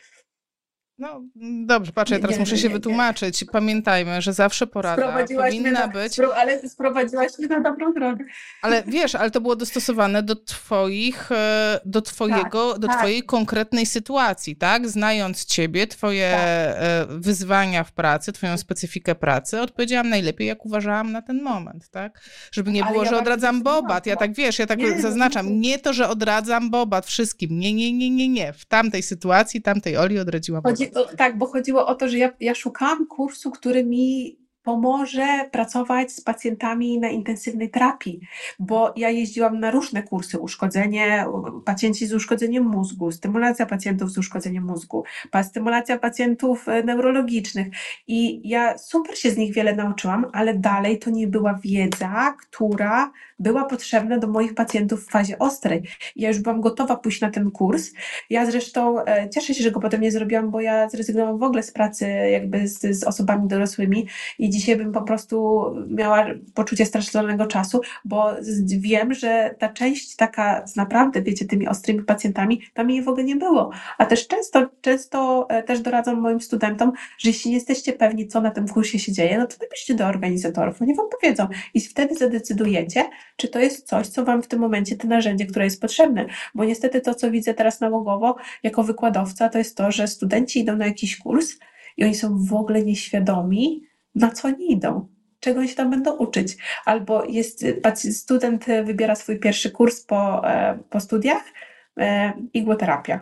No dobrze, patrzę, teraz nie, muszę się nie, nie. wytłumaczyć. Pamiętajmy, że zawsze porada powinna na, być... Spro, ale sprowadziłaś mnie na dobrą drogę. Ale wiesz, ale to było dostosowane do twoich, do twojego, tak, do tak. twojej konkretnej sytuacji, tak? Znając ciebie, twoje tak. wyzwania w pracy, twoją specyfikę pracy, odpowiedziałam najlepiej, jak uważałam na ten moment, tak? Żeby nie ale było, ja że odradzam bobat. Ja tak, wiesz, ja tak nie, zaznaczam. Nie to, że odradzam bobat wszystkim. Nie, nie, nie, nie, nie. W tamtej sytuacji, tamtej Oli odradziłam bobat. Chodzi, o, tak, bo chodziło o to, że ja, ja szukałam kursu, który mi pomoże pracować z pacjentami na intensywnej terapii, bo ja jeździłam na różne kursy, uszkodzenie, pacjenci z uszkodzeniem mózgu, stymulacja pacjentów z uszkodzeniem mózgu, stymulacja pacjentów neurologicznych i ja super się z nich wiele nauczyłam, ale dalej to nie była wiedza, która była potrzebna do moich pacjentów w fazie ostrej. Ja już byłam gotowa pójść na ten kurs. Ja zresztą e, cieszę się, że go potem nie zrobiłam, bo ja zrezygnowałam w ogóle z pracy jakby z, z osobami dorosłymi i dzisiaj bym po prostu miała poczucie straconego czasu, bo wiem, że ta część taka z naprawdę, wiecie, tymi ostrymi pacjentami, tam jej w ogóle nie było. A też często, często e, też doradzam moim studentom, że jeśli nie jesteście pewni, co na tym kursie się dzieje, no to napiszcie do organizatorów, oni wam powiedzą i wtedy zadecydujecie, czy to jest coś, co wam w tym momencie, to narzędzie, które jest potrzebne. Bo niestety to, co widzę teraz nałogowo jako wykładowca, to jest to, że studenci idą na jakiś kurs i oni są w ogóle nieświadomi, na co oni idą, czego oni się tam będą uczyć. Albo jest student wybiera swój pierwszy kurs po, po studiach, e, igłoterapia.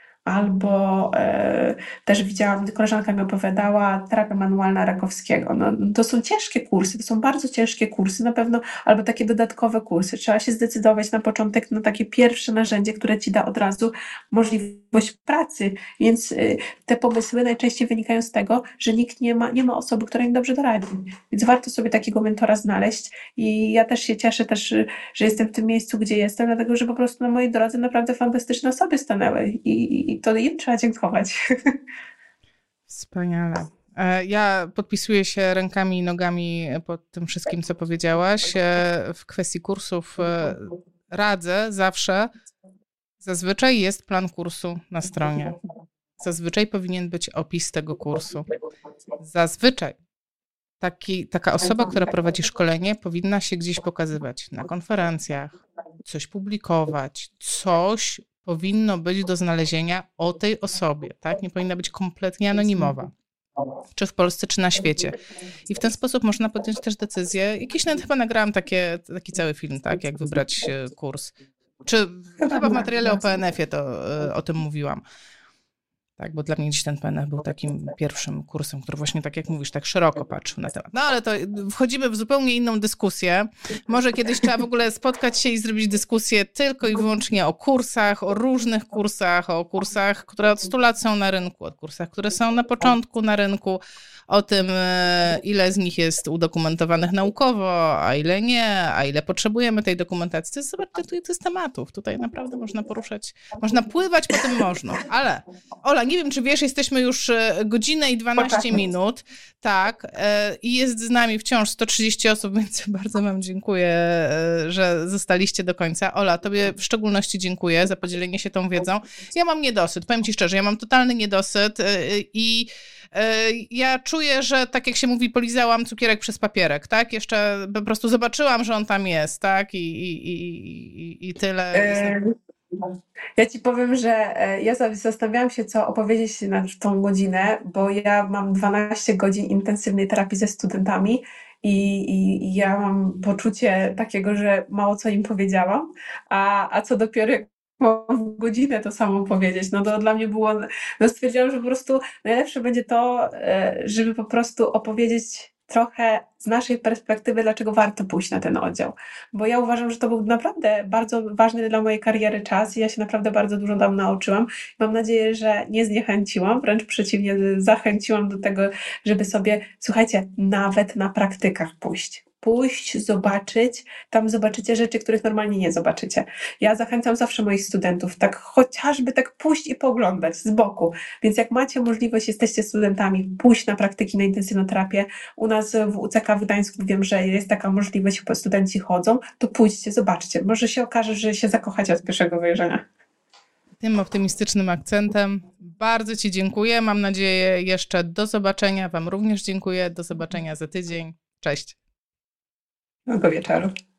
Albo e, też widziałam, koleżanka mi opowiadała, terapia manualna Rakowskiego. No, to są ciężkie kursy, to są bardzo ciężkie kursy na pewno, albo takie dodatkowe kursy. Trzeba się zdecydować na początek na takie pierwsze narzędzie, które ci da od razu możliwość pracy. Więc y, te pomysły najczęściej wynikają z tego, że nikt nie ma, nie ma osoby, która im dobrze doradzi. Więc warto sobie takiego mentora znaleźć i ja też się cieszę też, że jestem w tym miejscu, gdzie jestem, dlatego, że po prostu na mojej drodze naprawdę fantastyczne osoby stanęły i, i to im trzeba dziękować. Wspaniale. Ja podpisuję się rękami i nogami pod tym wszystkim, co powiedziałaś. W kwestii kursów radzę zawsze, zazwyczaj jest plan kursu na stronie. Zazwyczaj powinien być opis tego kursu. Zazwyczaj taki, taka osoba, która prowadzi szkolenie, powinna się gdzieś pokazywać na konferencjach, coś publikować, coś powinno być do znalezienia o tej osobie, tak? Nie powinna być kompletnie anonimowa. Czy w Polsce, czy na świecie. I w ten sposób można podjąć też decyzję. Jakiś nawet chyba nagrałam takie, taki cały film, tak? Jak wybrać kurs. Czy chyba w materiale o P N F-ie to o tym mówiłam. Tak, bo dla mnie dziś ten P N F był takim pierwszym kursem, który właśnie, tak jak mówisz, tak szeroko patrzył na temat. No ale to wchodzimy w zupełnie inną dyskusję. Może kiedyś trzeba w ogóle spotkać się i zrobić dyskusję tylko i wyłącznie o kursach, o różnych kursach, o kursach, które od stu lat są na rynku, o kursach, które są na początku na rynku, o tym, ile z nich jest udokumentowanych naukowo, a ile nie, a ile potrzebujemy tej dokumentacji. To jest, zobaczcie, to jest tematów. Tutaj naprawdę można poruszać, można pływać po tym można, ale Ola, nie wiem, czy wiesz, jesteśmy już godzinę i dwanaście minut, tak, i jest z nami wciąż sto trzydzieści osób, więc bardzo wam dziękuję, że zostaliście do końca. Ola, tobie w szczególności dziękuję za podzielenie się tą wiedzą. Ja mam niedosyt, powiem ci szczerze, ja mam totalny niedosyt i ja czuję, że tak jak się mówi, polizałam cukierek przez papierek, tak? Jeszcze po prostu zobaczyłam, że on tam jest, tak? I, i, i, i tyle. Ja ci powiem, że ja zastanawiałam się, co opowiedzieć na tą godzinę, bo ja mam dwanaście godzin intensywnej terapii ze studentami i, i, i ja mam poczucie takiego, że mało co im powiedziałam, a, a co dopiero w godzinę to samo powiedzieć. No to dla mnie było, no stwierdziłam, że po prostu najlepsze będzie to, żeby po prostu opowiedzieć trochę z naszej perspektywy, dlaczego warto pójść na ten oddział. Bo ja uważam, że to był naprawdę bardzo ważny dla mojej kariery czas i ja się naprawdę bardzo dużo tam nauczyłam. Mam nadzieję, że nie zniechęciłam, wręcz przeciwnie, zachęciłam do tego, żeby sobie, słuchajcie, nawet na praktykach pójść. Pójść, zobaczyć, tam zobaczycie rzeczy, których normalnie nie zobaczycie. Ja zachęcam zawsze moich studentów, tak chociażby tak pójść i pooglądać z boku. Więc jak macie możliwość, jesteście studentami, pójść na praktyki, na intensywną terapię. U nas w U C K w Gdańsku wiem, że jest taka możliwość, studenci chodzą, to pójdźcie, zobaczcie. Może się okaże, że się zakochacie od pierwszego wejrzenia. Tym optymistycznym akcentem bardzo ci dziękuję. Mam nadzieję jeszcze do zobaczenia. Wam również dziękuję. Do zobaczenia za tydzień. Cześć. Miłego wieczoru.